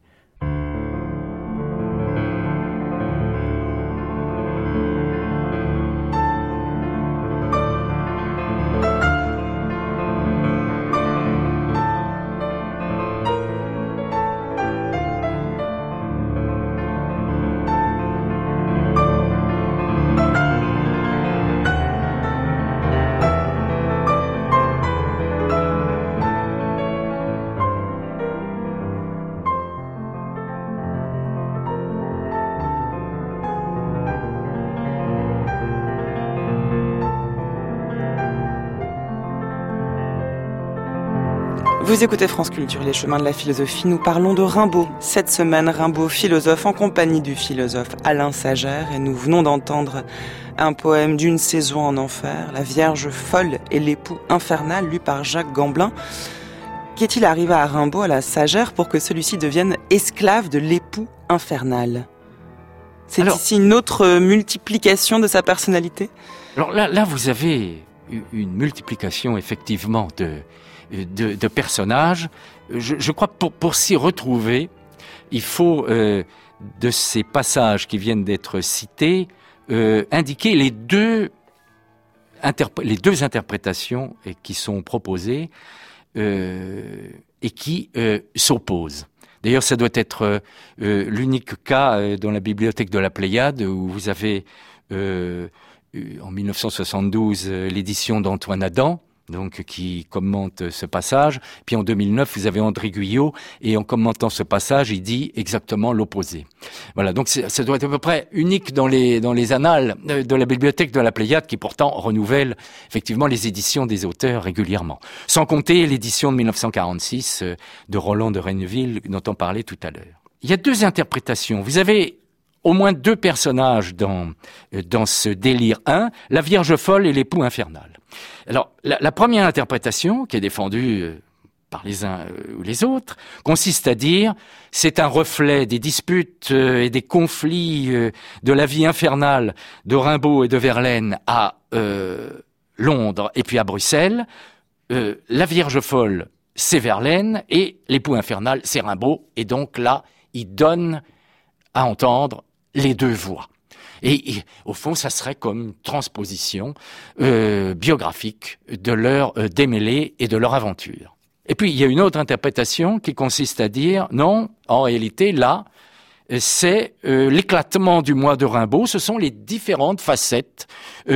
A: Vous écoutez France Culture, les chemins de la philosophie. Nous parlons de Rimbaud. Cette semaine, Rimbaud, philosophe, en compagnie du philosophe Alain Sagère. Et nous venons d'entendre un poème d'une saison en enfer, La Vierge folle et l'époux infernal, lu par Jacques Gamblin. Qu'est-il arrivé à Rimbaud, à la Sagère, pour que celui-ci devienne esclave de l'époux infernal ? C'est ici une autre multiplication de sa personnalité ?
D: Alors là, vous avez une multiplication, effectivement, de personnages. Je crois que pour s'y retrouver, il faut, de ces passages qui viennent d'être cités, indiquer les deux interprétations qui sont proposées et qui s'opposent. D'ailleurs, ça doit être l'unique cas dans la bibliothèque de la Pléiade où vous avez en 1972 l'édition d'Antoine Adam, donc qui commente ce passage. Puis en 2009, vous avez André Guyot, et en commentant ce passage, il dit exactement l'opposé. Voilà, donc ça doit être à peu près unique dans les annales de la bibliothèque de la Pléiade, qui pourtant renouvelle effectivement les éditions des auteurs régulièrement. Sans compter l'édition de 1946 de Roland de Renneville, dont on parlait tout à l'heure. Il y a deux interprétations. Vous avez au moins deux personnages dans ce délire 1, la Vierge folle et l'époux infernal. Alors, la première interprétation, qui est défendue par les uns ou les autres, consiste à dire c'est un reflet des disputes et des conflits de la vie infernale de Rimbaud et de Verlaine à Londres et puis à Bruxelles. La Vierge folle, c'est Verlaine, et l'époux infernal, c'est Rimbaud. Et donc là, il donne à entendre les deux voix. Et au fond, ça serait comme une transposition biographique de leur démêlés et de leur aventure. Et puis, il y a une autre interprétation qui consiste à dire, non, en réalité, là, c'est l'éclatement du moi de Rimbaud. Ce sont les différentes facettes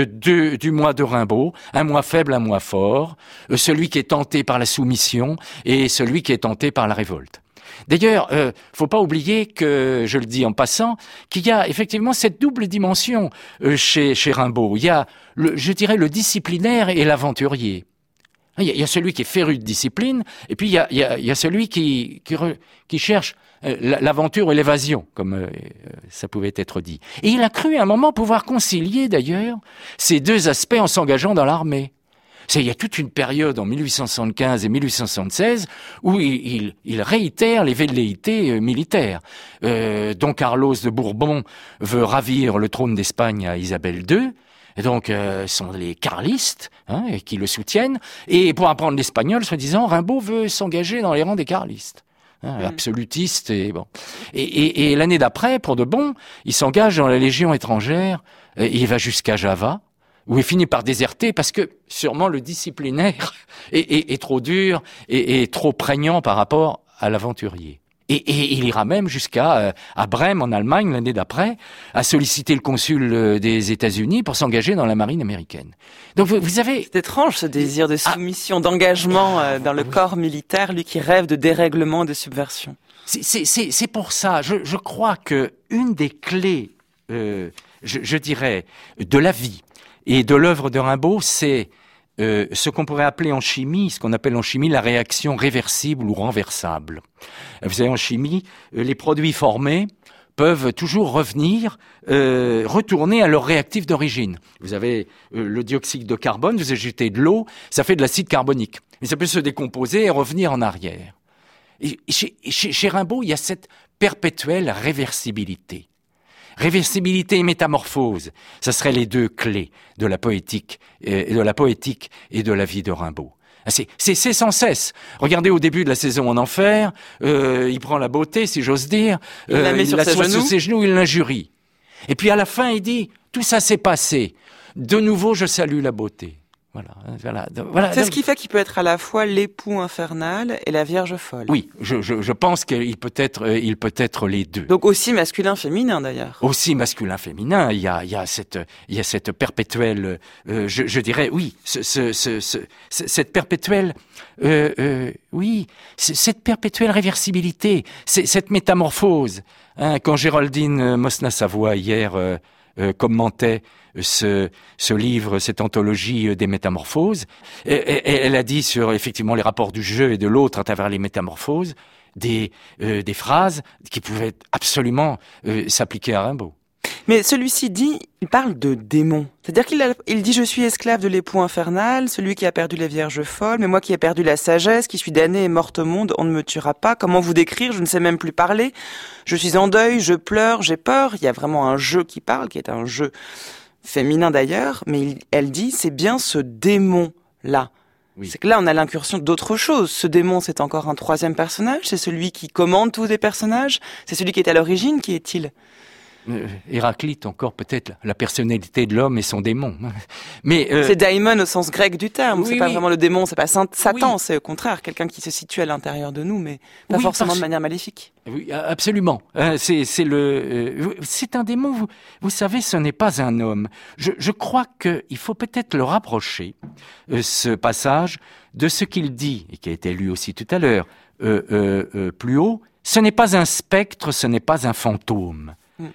D: du moi de Rimbaud. Un moi faible, un moi fort. Celui qui est tenté par la soumission et celui qui est tenté par la révolte. D'ailleurs, faut pas oublier que, je le dis en passant, qu'il y a effectivement cette double dimension chez Rimbaud. Il y a, je dirais, le disciplinaire et l'aventurier. Il y a celui qui est féru de discipline, et puis il y a celui qui cherche l'aventure et l'évasion, comme ça pouvait être dit. Et il a cru à un moment pouvoir concilier, d'ailleurs, ces deux aspects en s'engageant dans l'armée. Il y a toute une période en 1875 et 1876 où il réitère les velléités militaires. Don Carlos de Bourbon veut ravir le trône d'Espagne à Isabelle II. Et donc, sont les carlistes qui le soutiennent. Et pour apprendre l'espagnol, soi-disant, Rimbaud veut s'engager dans les rangs des carlistes. Absolutiste et bon. Et l'année d'après, pour de bon, il s'engage dans la Légion étrangère. Il va jusqu'à Java, où il finit par déserter parce que sûrement le disciplinaire est trop dur et trop prégnant par rapport à l'aventurier. Et il ira même jusqu'à à Brême, en Allemagne, l'année d'après, à solliciter le consul des États-Unis pour s'engager dans la marine américaine. Donc vous avez...
A: C'est étrange ce désir de soumission, d'engagement dans le corps militaire, lui qui rêve de dérèglement, de subversion.
D: C'est pour ça, je crois que une des clés je dirais, de la vie et de l'œuvre de Rimbaud, c'est ce qu'on pourrait appeler en chimie, ce qu'on appelle en chimie la réaction réversible ou renversable. Vous savez, en chimie, les produits formés peuvent toujours revenir, retourner à leur réactif d'origine. Vous avez le dioxyde de carbone, vous ajoutez de l'eau, ça fait de l'acide carbonique. Mais ça peut se décomposer et revenir en arrière. Et chez Rimbaud, il y a cette perpétuelle réversibilité. Réversibilité et métamorphose, ça seraient les deux clés de la poétique et de la vie de Rimbaud. C'est sans cesse. Regardez au début de la saison en enfer, il prend la beauté, si j'ose dire,
A: il l'assoit
D: sur ses genoux, il l'injurie. Et puis à la fin, il dit, tout ça s'est passé. De nouveau, je salue la beauté. Voilà.
A: C'est ce qui fait qu'il peut être à la fois l'époux infernal et la Vierge folle.
D: Oui, je pense qu'il peut être les deux.
A: Donc aussi masculin-féminin d'ailleurs.
D: Aussi masculin-féminin, il y a cette perpétuelle, je dirais, oui, cette perpétuelle, cette perpétuelle réversibilité, cette métamorphose. Quand Géraldine Mosna-Savoie hier commentait ce livre, cette anthologie des métamorphoses. Elle a dit sur effectivement les rapports du jeu et de l'autre à travers les métamorphoses des phrases qui pouvaient absolument s'appliquer à Rimbaud.
A: Mais celui-ci il parle de démon. C'est-à-dire qu'il dit « Je suis esclave de l'époux infernal, celui qui a perdu les vierges folles, mais moi qui ai perdu la sagesse, qui suis damné et morte au monde, on ne me tuera pas. Comment vous décrire? Je ne sais même plus parler. Je suis en deuil, je pleure, j'ai peur. » Il y a vraiment un jeu qui parle, qui est un jeu féminin d'ailleurs, mais elle dit « C'est bien ce démon-là. » Oui. C'est que là, on a l'incursion d'autre chose. Ce démon, c'est encore un troisième personnage. C'est celui qui commande tous les personnages. C'est celui qui est à l'origine. Qui est-il ?
D: Héraclite, encore peut-être la personnalité de l'homme et son démon. Mais
A: c'est daimon au sens grec du terme. C'est pas vraiment le démon, c'est pas Satan,
D: oui.
A: C'est au contraire quelqu'un qui se situe à l'intérieur de nous, mais pas forcément de manière maléfique.
D: Oui, absolument. C'est un démon. Vous savez, ce n'est pas un homme. Je crois qu'il faut peut-être le rapprocher, ce passage, de ce qu'il dit et qui a été lu aussi tout à l'heure, plus haut. Ce n'est pas un spectre, ce n'est pas un fantôme.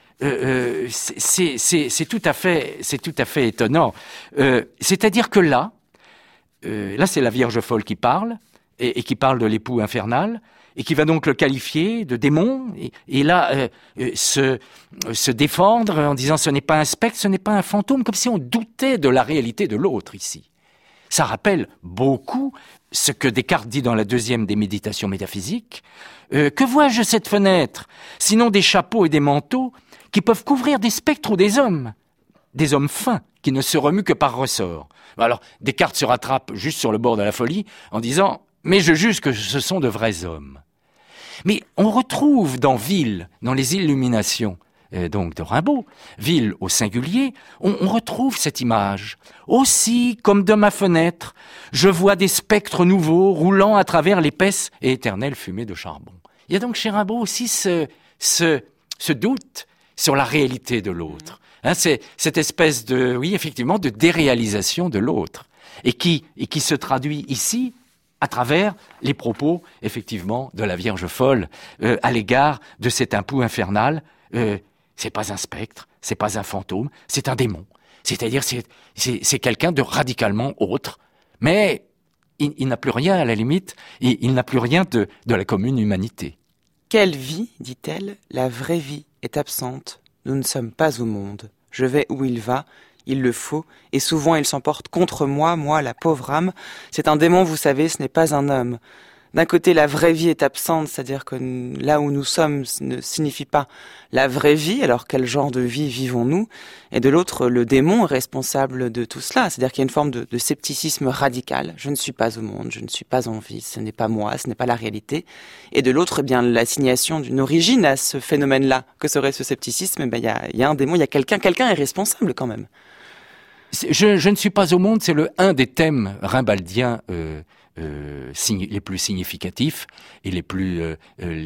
D: C'est tout à fait étonnant. C'est-à-dire que là, c'est la Vierge folle qui parle et qui parle de l'époux infernal et qui va donc le qualifier de démon et là se défendre en disant ce n'est pas un spectre, ce n'est pas un fantôme, comme si on doutait de la réalité de l'autre ici. Ça rappelle beaucoup ce que Descartes dit dans la deuxième des méditations métaphysiques. Que vois-je cette fenêtre, sinon des chapeaux et des manteaux qui peuvent couvrir des spectres ou des hommes fins, qui ne se remuent que par ressort. Alors, Descartes se rattrape juste sur le bord de la folie en disant « Mais je juge que ce sont de vrais hommes ». Mais on retrouve dans Ville, dans les Illuminations, donc de Rimbaud, Ville au singulier, on retrouve cette image. Aussi, comme de ma fenêtre, je vois des spectres nouveaux roulant à travers l'épaisse et éternelle fumée de charbon. Il y a donc chez Rimbaud aussi ce doute sur la réalité de l'autre. C'est cette espèce de déréalisation de l'autre et qui se traduit ici à travers les propos, effectivement, de la Vierge folle à l'égard de cet époux infernal. C'est pas un spectre, c'est pas un fantôme, c'est un démon. C'est-à-dire, c'est quelqu'un de radicalement autre, mais il n'a plus rien à la limite, il n'a plus rien de la commune humanité.
A: Quelle vie, dit-elle, la vraie vie est absente. Nous ne sommes pas au monde. Je vais où il va, il le faut, et souvent il s'emporte contre moi, la pauvre âme. C'est un démon, vous savez, ce n'est pas un homme. D'un côté, la vraie vie est absente, c'est-à-dire que là où nous sommes ne signifie pas la vraie vie, alors quel genre de vie vivons-nous? Et de l'autre, le démon est responsable de tout cela, c'est-à-dire qu'il y a une forme de scepticisme radical. Je ne suis pas au monde, je ne suis pas en vie, ce n'est pas moi, ce n'est pas la réalité. Et de l'autre, l'assignation d'une origine à ce phénomène-là, que serait ce scepticisme, il y a un démon, il y a quelqu'un est responsable quand même.
D: Je ne suis pas au monde, c'est un des thèmes rimbaldiens les plus significatifs et les plus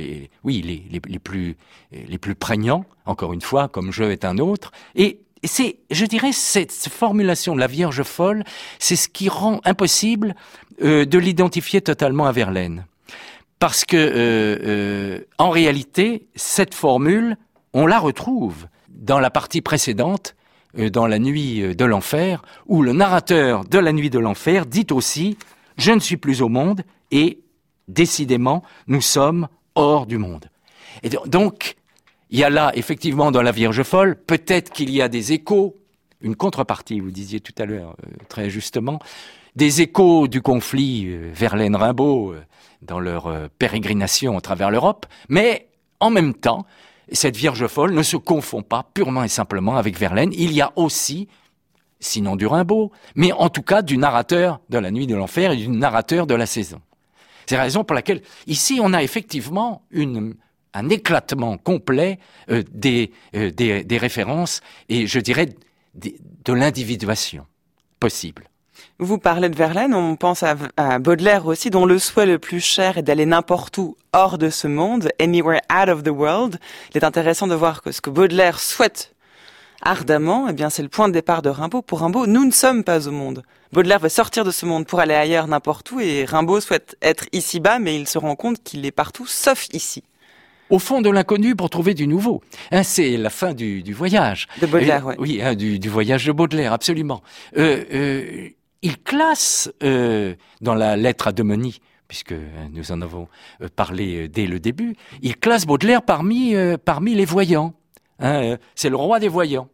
D: prégnants, encore une fois, comme je est un autre. Et je dirais, cette formulation de la Vierge folle, c'est ce qui rend impossible de l'identifier totalement à Verlaine. Parce que, en réalité, cette formule, on la retrouve dans la partie précédente, dans La Nuit de l'Enfer, où le narrateur de La Nuit de l'Enfer dit aussi « Je ne suis plus au monde et décidément, nous sommes hors du monde ». Et donc, il y a là, effectivement, dans La Vierge folle, peut-être qu'il y a des échos, une contrepartie, vous disiez tout à l'heure, très justement, des échos du conflit Verlaine-Rimbaud dans leur pérégrination à travers l'Europe, mais en même temps, cette Vierge folle ne se confond pas purement et simplement avec Verlaine. Il y a aussi, sinon du Rimbaud, mais en tout cas du narrateur de La Nuit de l'Enfer et du narrateur de La Saison. C'est la raison pour laquelle, ici, on a effectivement un éclatement complet des références et, je dirais, de l'individuation possible.
A: Vous parlez de Verlaine, on pense à Baudelaire aussi, dont le souhait le plus cher est d'aller n'importe où hors de ce monde, anywhere out of the world. Il est intéressant de voir que ce que Baudelaire souhaite ardemment, eh bien, c'est le point de départ de Rimbaud. Pour Rimbaud, nous ne sommes pas au monde. Baudelaire veut sortir de ce monde pour aller ailleurs n'importe où, et Rimbaud souhaite être ici-bas, mais il se rend compte qu'il est partout, sauf ici.
D: Au fond de l'inconnu pour trouver du nouveau. C'est la fin du voyage.
A: De Baudelaire, oui.
D: Oui, du voyage de Baudelaire, absolument. Il classe, dans la lettre à Demonie, puisque nous en avons parlé dès le début, il classe Baudelaire parmi les voyants. C'est le roi des voyants.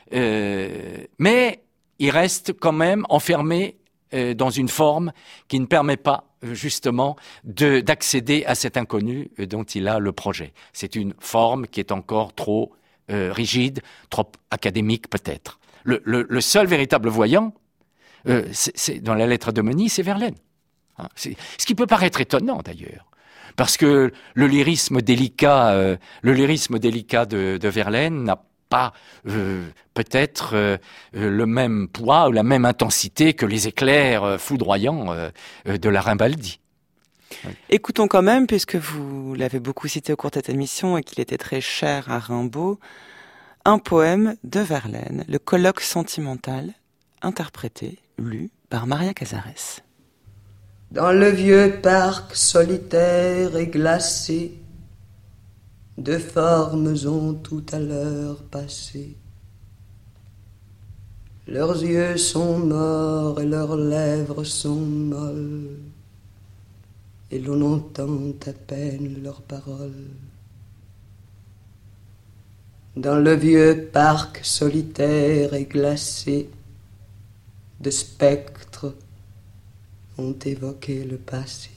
D: Mais il reste quand même enfermé dans une forme qui ne permet pas justement d'accéder à cet inconnu dont il a le projet. C'est une forme qui est encore trop rigide, trop académique peut-être. Le seul véritable voyant, c'est dans la lettre à Demonie, c'est Verlaine. Ce qui peut paraître étonnant d'ailleurs, parce que le lyrisme délicat de Verlaine n'a pas peut-être le même poids ou la même intensité que les éclairs foudroyants de la Rimbaldi.
A: Écoutons quand même, puisque vous l'avez beaucoup cité au cours de cette émission et qu'il était très cher à Rimbaud, un poème de Verlaine, le colloque sentimental, interprété, lu par Maria Casares.
F: Dans le vieux parc solitaire et glacé, deux formes ont tout à l'heure passé. Leurs yeux sont morts et leurs lèvres sont molles, et l'on entend à peine leurs paroles. Dans le vieux parc solitaire et glacé, de spectres ont évoqué le passé.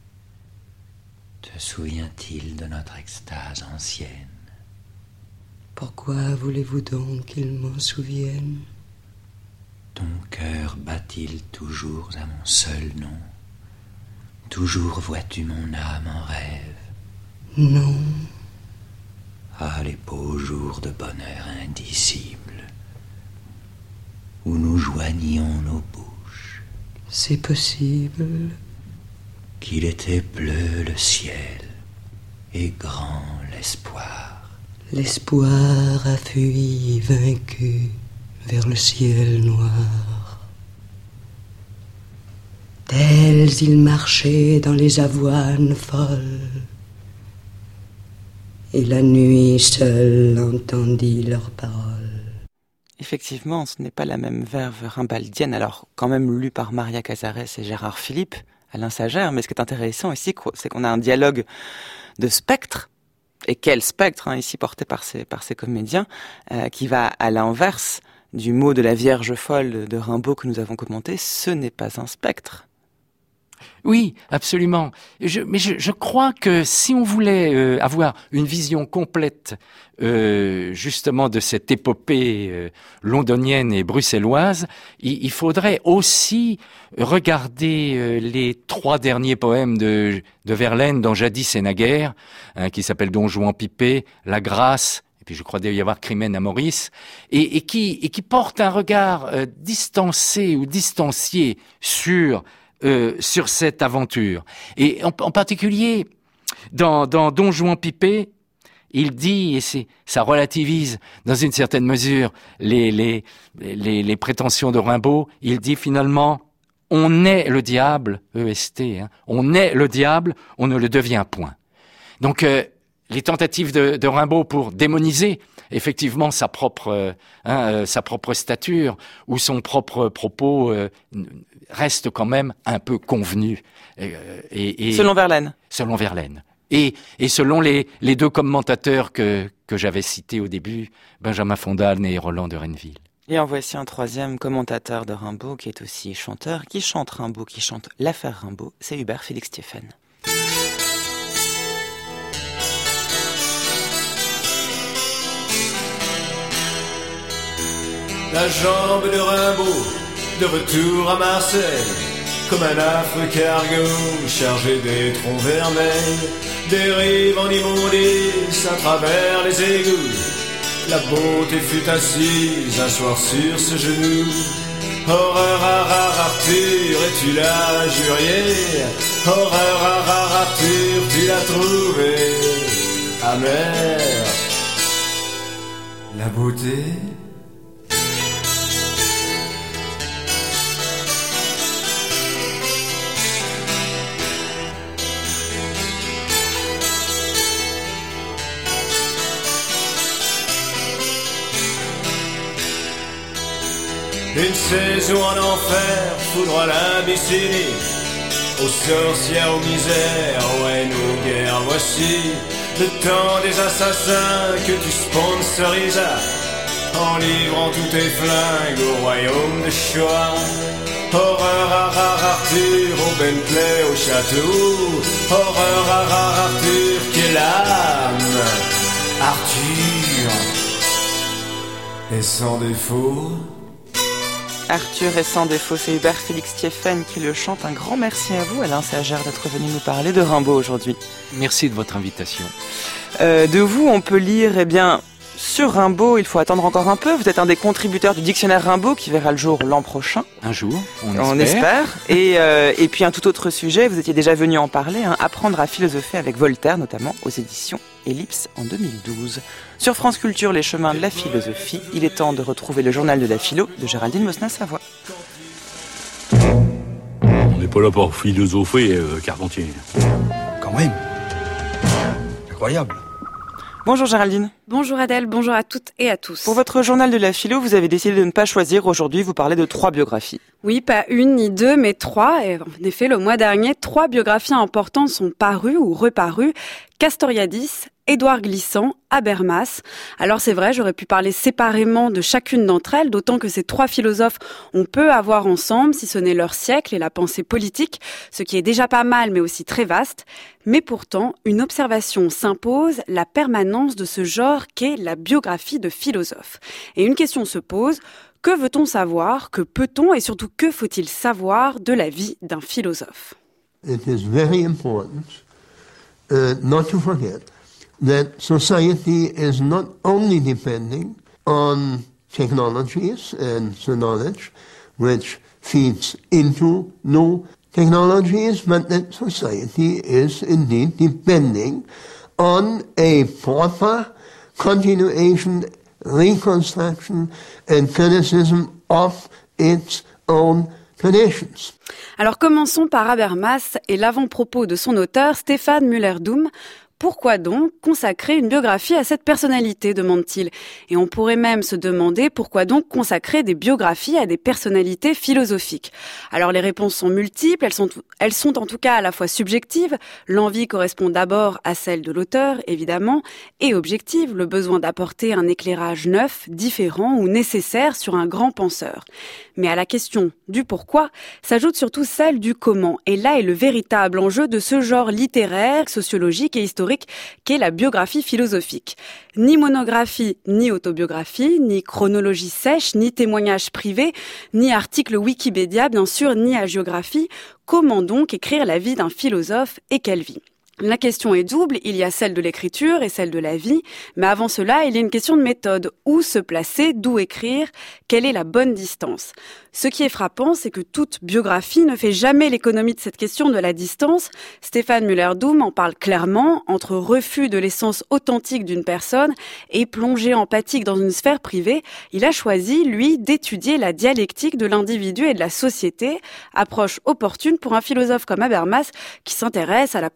G: Te souvient-il de notre extase ancienne?
F: Pourquoi voulez-vous donc qu'il m'en souvienne?
G: Ton cœur bat-il toujours à mon seul nom? Toujours vois-tu mon âme en rêve?
F: Non.
G: Ah, les beaux jours de bonheur indicible, où nous joignions nos bouches.
F: C'est possible.
G: Qu'il était bleu le ciel et grand l'espoir.
F: L'espoir a fui vaincu vers le ciel noir. Tels ils marchaient dans les avoines folles, et la nuit seule entendit leurs paroles.
A: Effectivement, ce n'est pas la même verve rimbaldienne, alors quand même lue par Maria Casares et Gérard Philippe, Alain Sagère, mais ce qui est intéressant ici, c'est qu'on a un dialogue de spectres, et quel spectre, ici porté par ces comédiens, qui va à l'inverse du mot de la Vierge folle de Rimbaud que nous avons commenté. Ce n'est pas un spectre.
D: Oui, absolument. Mais je crois que si on voulait avoir une vision complète justement de cette épopée londonienne et bruxelloise, il faudrait aussi regarder les 3 derniers poèmes de Verlaine dans Jadis et naguère, qui s'appellent Don Juan Pipé, La Grâce, et puis je crois qu'il y avoir Crimène à Maurice, et qui portent un regard distancé ou distancié sur cette aventure. Et en particulier, dans Don Juan Pipé, il dit, et ça relativise dans une certaine mesure les prétentions de Rimbaud, il dit finalement, on est le diable, EST, on est le diable, on ne le devient point. Donc, les tentatives de Rimbaud pour démoniser effectivement sa propre stature ou son propre propos restent quand même un peu convenus.
A: Selon Verlaine.
D: Selon Verlaine. Et selon les deux commentateurs que j'avais cités au début, Benjamin Fondane et Roland de Renneville.
A: Et en voici un troisième commentateur de Rimbaud qui est aussi chanteur, qui chante Rimbaud, qui chante l'affaire Rimbaud, c'est Hubert Félix Stéphane.
H: La jambe de Rimbaud, de retour à Marseille, comme un affreux cargo chargé d'étrons vermeils, dérive en immondice à travers les égouts. La beauté fut assise un soir sur ce genou. Horreur à Arthur, et tu l'as jurié. Horreur à Arthur, tu l'as trouvé amère. La beauté. Une saison en enfer, foudre l'imbécilie, aux sorcières, aux misères, aux haines, aux guerres, voici le temps des assassins que tu sponsorisas, en livrant tous tes flingues au royaume de Shoah. Horreur à Arthur, au Bentley, au château. Horreur à Arthur, quelle âme Arthur est sans défaut.
A: Arthur est sans défaut, c'est Hubert Félix Stéphane qui le chante. Un grand merci à vous, Alain Sagère, d'être venu nous parler de Rimbaud aujourd'hui.
D: Merci de votre invitation.
A: De vous, on peut lire, sur Rimbaud, il faut attendre encore un peu. Vous êtes un des contributeurs du dictionnaire Rimbaud qui verra le jour l'an prochain.
D: Un jour,
A: on espère. Et puis un tout autre sujet, vous étiez déjà venu en parler, apprendre à philosopher avec Voltaire, notamment aux éditions Ellipse en 2012. Sur France Culture, les chemins de la philosophie, il est temps de retrouver le journal de la philo de Géraldine Mosna-Savoie.
I: On n'est pas là pour philosopher, Carpentier.
J: Quand même. Incroyable.
A: Bonjour Géraldine.
K: Bonjour Adèle, bonjour à toutes et à tous.
A: Pour votre journal de la philo, vous avez décidé de ne pas choisir aujourd'hui, vous parlez de 3 biographies.
K: Oui, pas une ni deux, mais 3. Et en effet, le mois dernier, 3 biographies importantes sont parues ou reparues. Castoriadis, Édouard Glissant, Habermas. Alors c'est vrai, j'aurais pu parler séparément de chacune d'entre elles, d'autant que ces 3 philosophes, on peut avoir ensemble, si ce n'est leur siècle et la pensée politique, ce qui est déjà pas mal, mais aussi très vaste. Mais pourtant, une observation s'impose, la permanence de ce genre qu'est la biographie de philosophe. Et une question se pose, que veut-on savoir, que peut-on et surtout que faut-il savoir de la vie d'un philosophe?
L: It is very important not to forget that society is not only depending on technologies and the knowledge which feeds into new technologies, but that society is indeed depending on a proper continuation, reconstruction and criticism of its own traditions.
K: Alors commençons par Habermas et l'avant-propos de son auteur Stéphane Müller-Dum. Pourquoi donc consacrer une biographie à cette personnalité, demande-t-il. Et on pourrait même se demander pourquoi donc consacrer des biographies à des personnalités philosophiques. Alors les réponses sont multiples, elles sont en tout cas à la fois subjectives, l'envie correspond d'abord à celle de l'auteur, évidemment, et objective, le besoin d'apporter un éclairage neuf, différent ou nécessaire sur un grand penseur. Mais à la question du pourquoi s'ajoute surtout celle du comment. Et là est le véritable enjeu de ce genre littéraire, sociologique et historique qu'est la biographie philosophique. Ni monographie, ni autobiographie, ni chronologie sèche, ni témoignage privé, ni article Wikipédia, bien sûr, ni hagiographie. Comment donc écrire la vie d'un philosophe et quelle vie ? La question est double, il y a celle de l'écriture et celle de la vie, mais avant cela, il y a une question de méthode. Où se placer, d'où écrire, quelle est la bonne distance ? Ce qui est frappant, c'est que toute biographie ne fait jamais l'économie de cette question de la distance. Stéphane Müller-Dum en parle clairement, entre refus de l'essence authentique d'une personne et plongée empathique dans une sphère privée. Il a choisi, lui, d'étudier la dialectique de l'individu et de la société, approche opportune pour un philosophe comme Habermas qui s'intéresse à la place de l'individu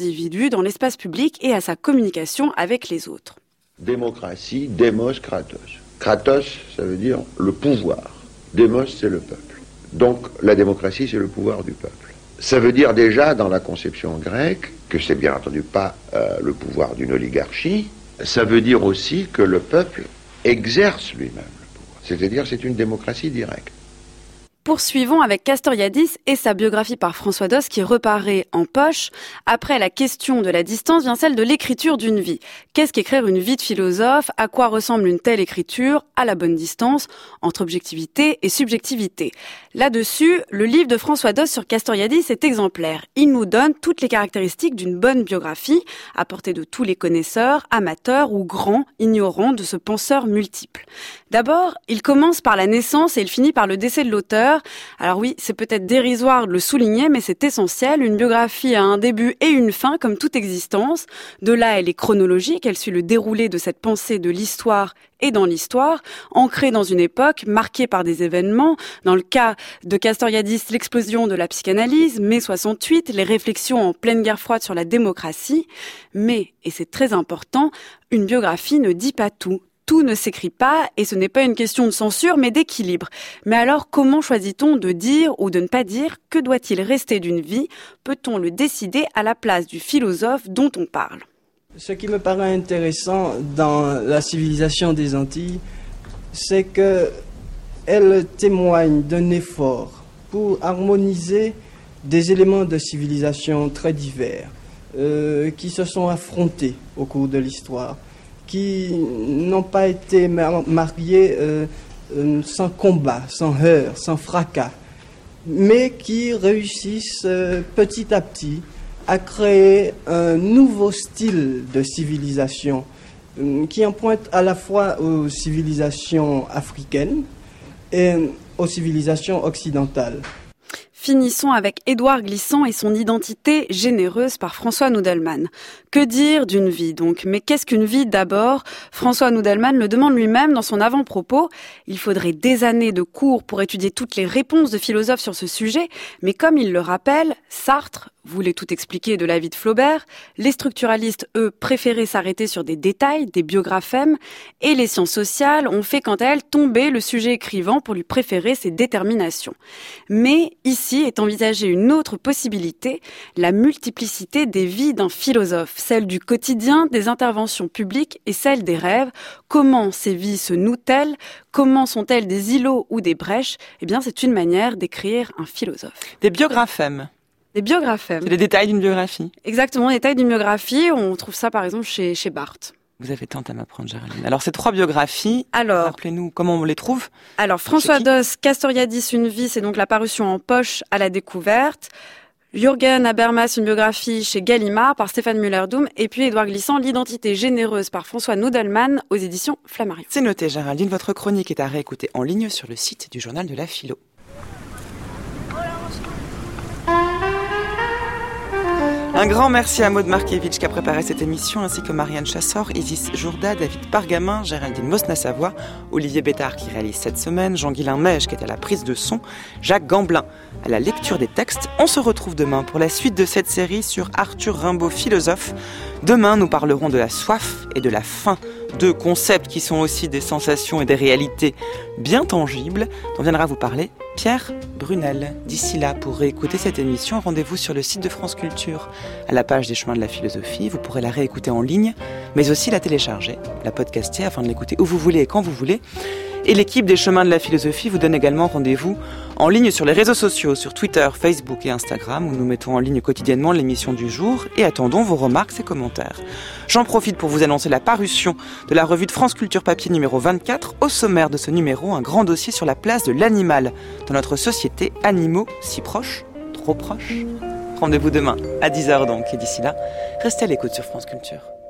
K: l'individu dans l'espace public et à sa communication avec les autres.
J: Démocratie, démos, kratos. Kratos, ça veut dire le pouvoir. Démos, c'est le peuple. Donc la démocratie, c'est le pouvoir du peuple. Ça veut dire déjà, dans la conception grecque, que c'est bien entendu pas le pouvoir d'une oligarchie, ça veut dire aussi que le peuple exerce lui-même le pouvoir. C'est-à-dire c'est une démocratie directe.
K: Poursuivons avec Castoriadis et sa biographie par François Doss qui reparaît en poche. Après la question de la distance vient celle de l'écriture d'une vie. Qu'est-ce qu'écrire une vie de philosophe? À quoi ressemble une telle écriture? À la bonne distance entre objectivité et subjectivité. Là-dessus, le livre de François Doss sur Castoriadis est exemplaire. Il nous donne toutes les caractéristiques d'une bonne biographie, à portée de tous les connaisseurs, amateurs ou grands ignorants de ce penseur multiple. D'abord, il commence par la naissance et il finit par le décès de l'auteur. Alors oui, c'est peut-être dérisoire de le souligner, mais c'est essentiel. Une biographie a un début et une fin, comme toute existence. De là, elle est chronologique, elle suit le déroulé de cette pensée de l'histoire et dans l'histoire, ancrée dans une époque, marquée par des événements. Dans le cas de Castoriadis, l'explosion de la psychanalyse, mai 68, les réflexions en pleine guerre froide sur la démocratie. Mais, et c'est très important, une biographie ne dit pas tout. Tout ne s'écrit pas et ce n'est pas une question de censure mais d'équilibre. Mais alors comment choisit-on de dire ou de ne pas dire? Que doit-il rester d'une vie? Peut-on le décider à la place du philosophe dont on parle?
M: Ce qui me paraît intéressant dans la civilisation des Antilles, c'est qu'elle témoigne d'un effort pour harmoniser des éléments de civilisation très divers qui se sont affrontés au cours de l'histoire, qui n'ont pas été mariés sans combat, sans heurts, sans fracas, mais qui réussissent petit à petit à créer un nouveau style de civilisation qui emprunte à la fois aux civilisations africaines et aux civilisations occidentales.
K: Finissons avec Édouard Glissant et son identité généreuse par François Nudelman. Que dire d'une vie donc? Mais qu'est-ce qu'une vie d'abord? François Nudelman le demande lui-même dans son avant-propos. Il faudrait des années de cours pour étudier toutes les réponses de philosophes sur ce sujet, mais comme il le rappelle, Sartre voulait tout expliquer de la vie de Flaubert, les structuralistes, eux, préféraient s'arrêter sur des détails, des biographèmes, et les sciences sociales ont fait quant à elles tomber le sujet écrivant pour lui préférer ses déterminations. Mais ici est envisagée une autre possibilité, la multiplicité des vies d'un philosophe, celle du quotidien, des interventions publiques et celle des rêves. Comment ces vies se nouent-elles? Comment sont-elles des îlots ou des brèches? Eh bien, c'est une manière d'écrire un philosophe.
A: Des biographèmes.
K: Des biographèmes.
A: C'est les détails d'une biographie.
K: Exactement, les détails d'une biographie. On trouve ça par exemple chez Barthes.
A: Vous avez tant à m'apprendre, Géraldine. Alors, ces 3 biographies, rappelez-nous comment on les trouve.
K: Alors, François Doss, Castoriadis, une vie, c'est donc la parution en poche à la découverte. Jürgen Habermas, une biographie chez Gallimard par Stéphane Müller-Dum. Et puis Édouard Glissant, l'identité généreuse par François Nudelman aux éditions Flammarion.
A: C'est noté, Géraldine. Votre chronique est à réécouter en ligne sur le site du Journal de la Philo. Un grand merci à Maud Markiewicz qui a préparé cette émission, ainsi que Marianne Chassor, Isis Jourda, David Pargamin, Géraldine Mosna-Savoie, Olivier Bétard qui réalise cette semaine, Jean-Guilain Mège qui est à la prise de son, Jacques Gamblin à la lecture des textes. On se retrouve demain pour la suite de cette série sur Arthur Rimbaud, philosophe. Demain, nous parlerons de la soif et de la faim, 2 concepts qui sont aussi des sensations et des réalités bien tangibles, dont viendra vous parler Pierre Brunel. D'ici là, pour réécouter cette émission, rendez-vous sur le site de France Culture, à la page des chemins de la philosophie. Vous pourrez la réécouter en ligne, mais aussi la télécharger, la podcaster afin de l'écouter où vous voulez et quand vous voulez. Et l'équipe des chemins de la philosophie vous donne également rendez-vous en ligne sur les réseaux sociaux, sur Twitter, Facebook et Instagram, où nous mettons en ligne quotidiennement l'émission du jour et attendons vos remarques et commentaires. J'en profite pour vous annoncer la parution de la revue de France Culture Papier numéro 24. Au sommaire de ce numéro, un grand dossier sur la place de l'animal dans notre société. Animaux si proches, trop proches. Rendez-vous demain à 10h donc, et d'ici là, restez à l'écoute sur France Culture.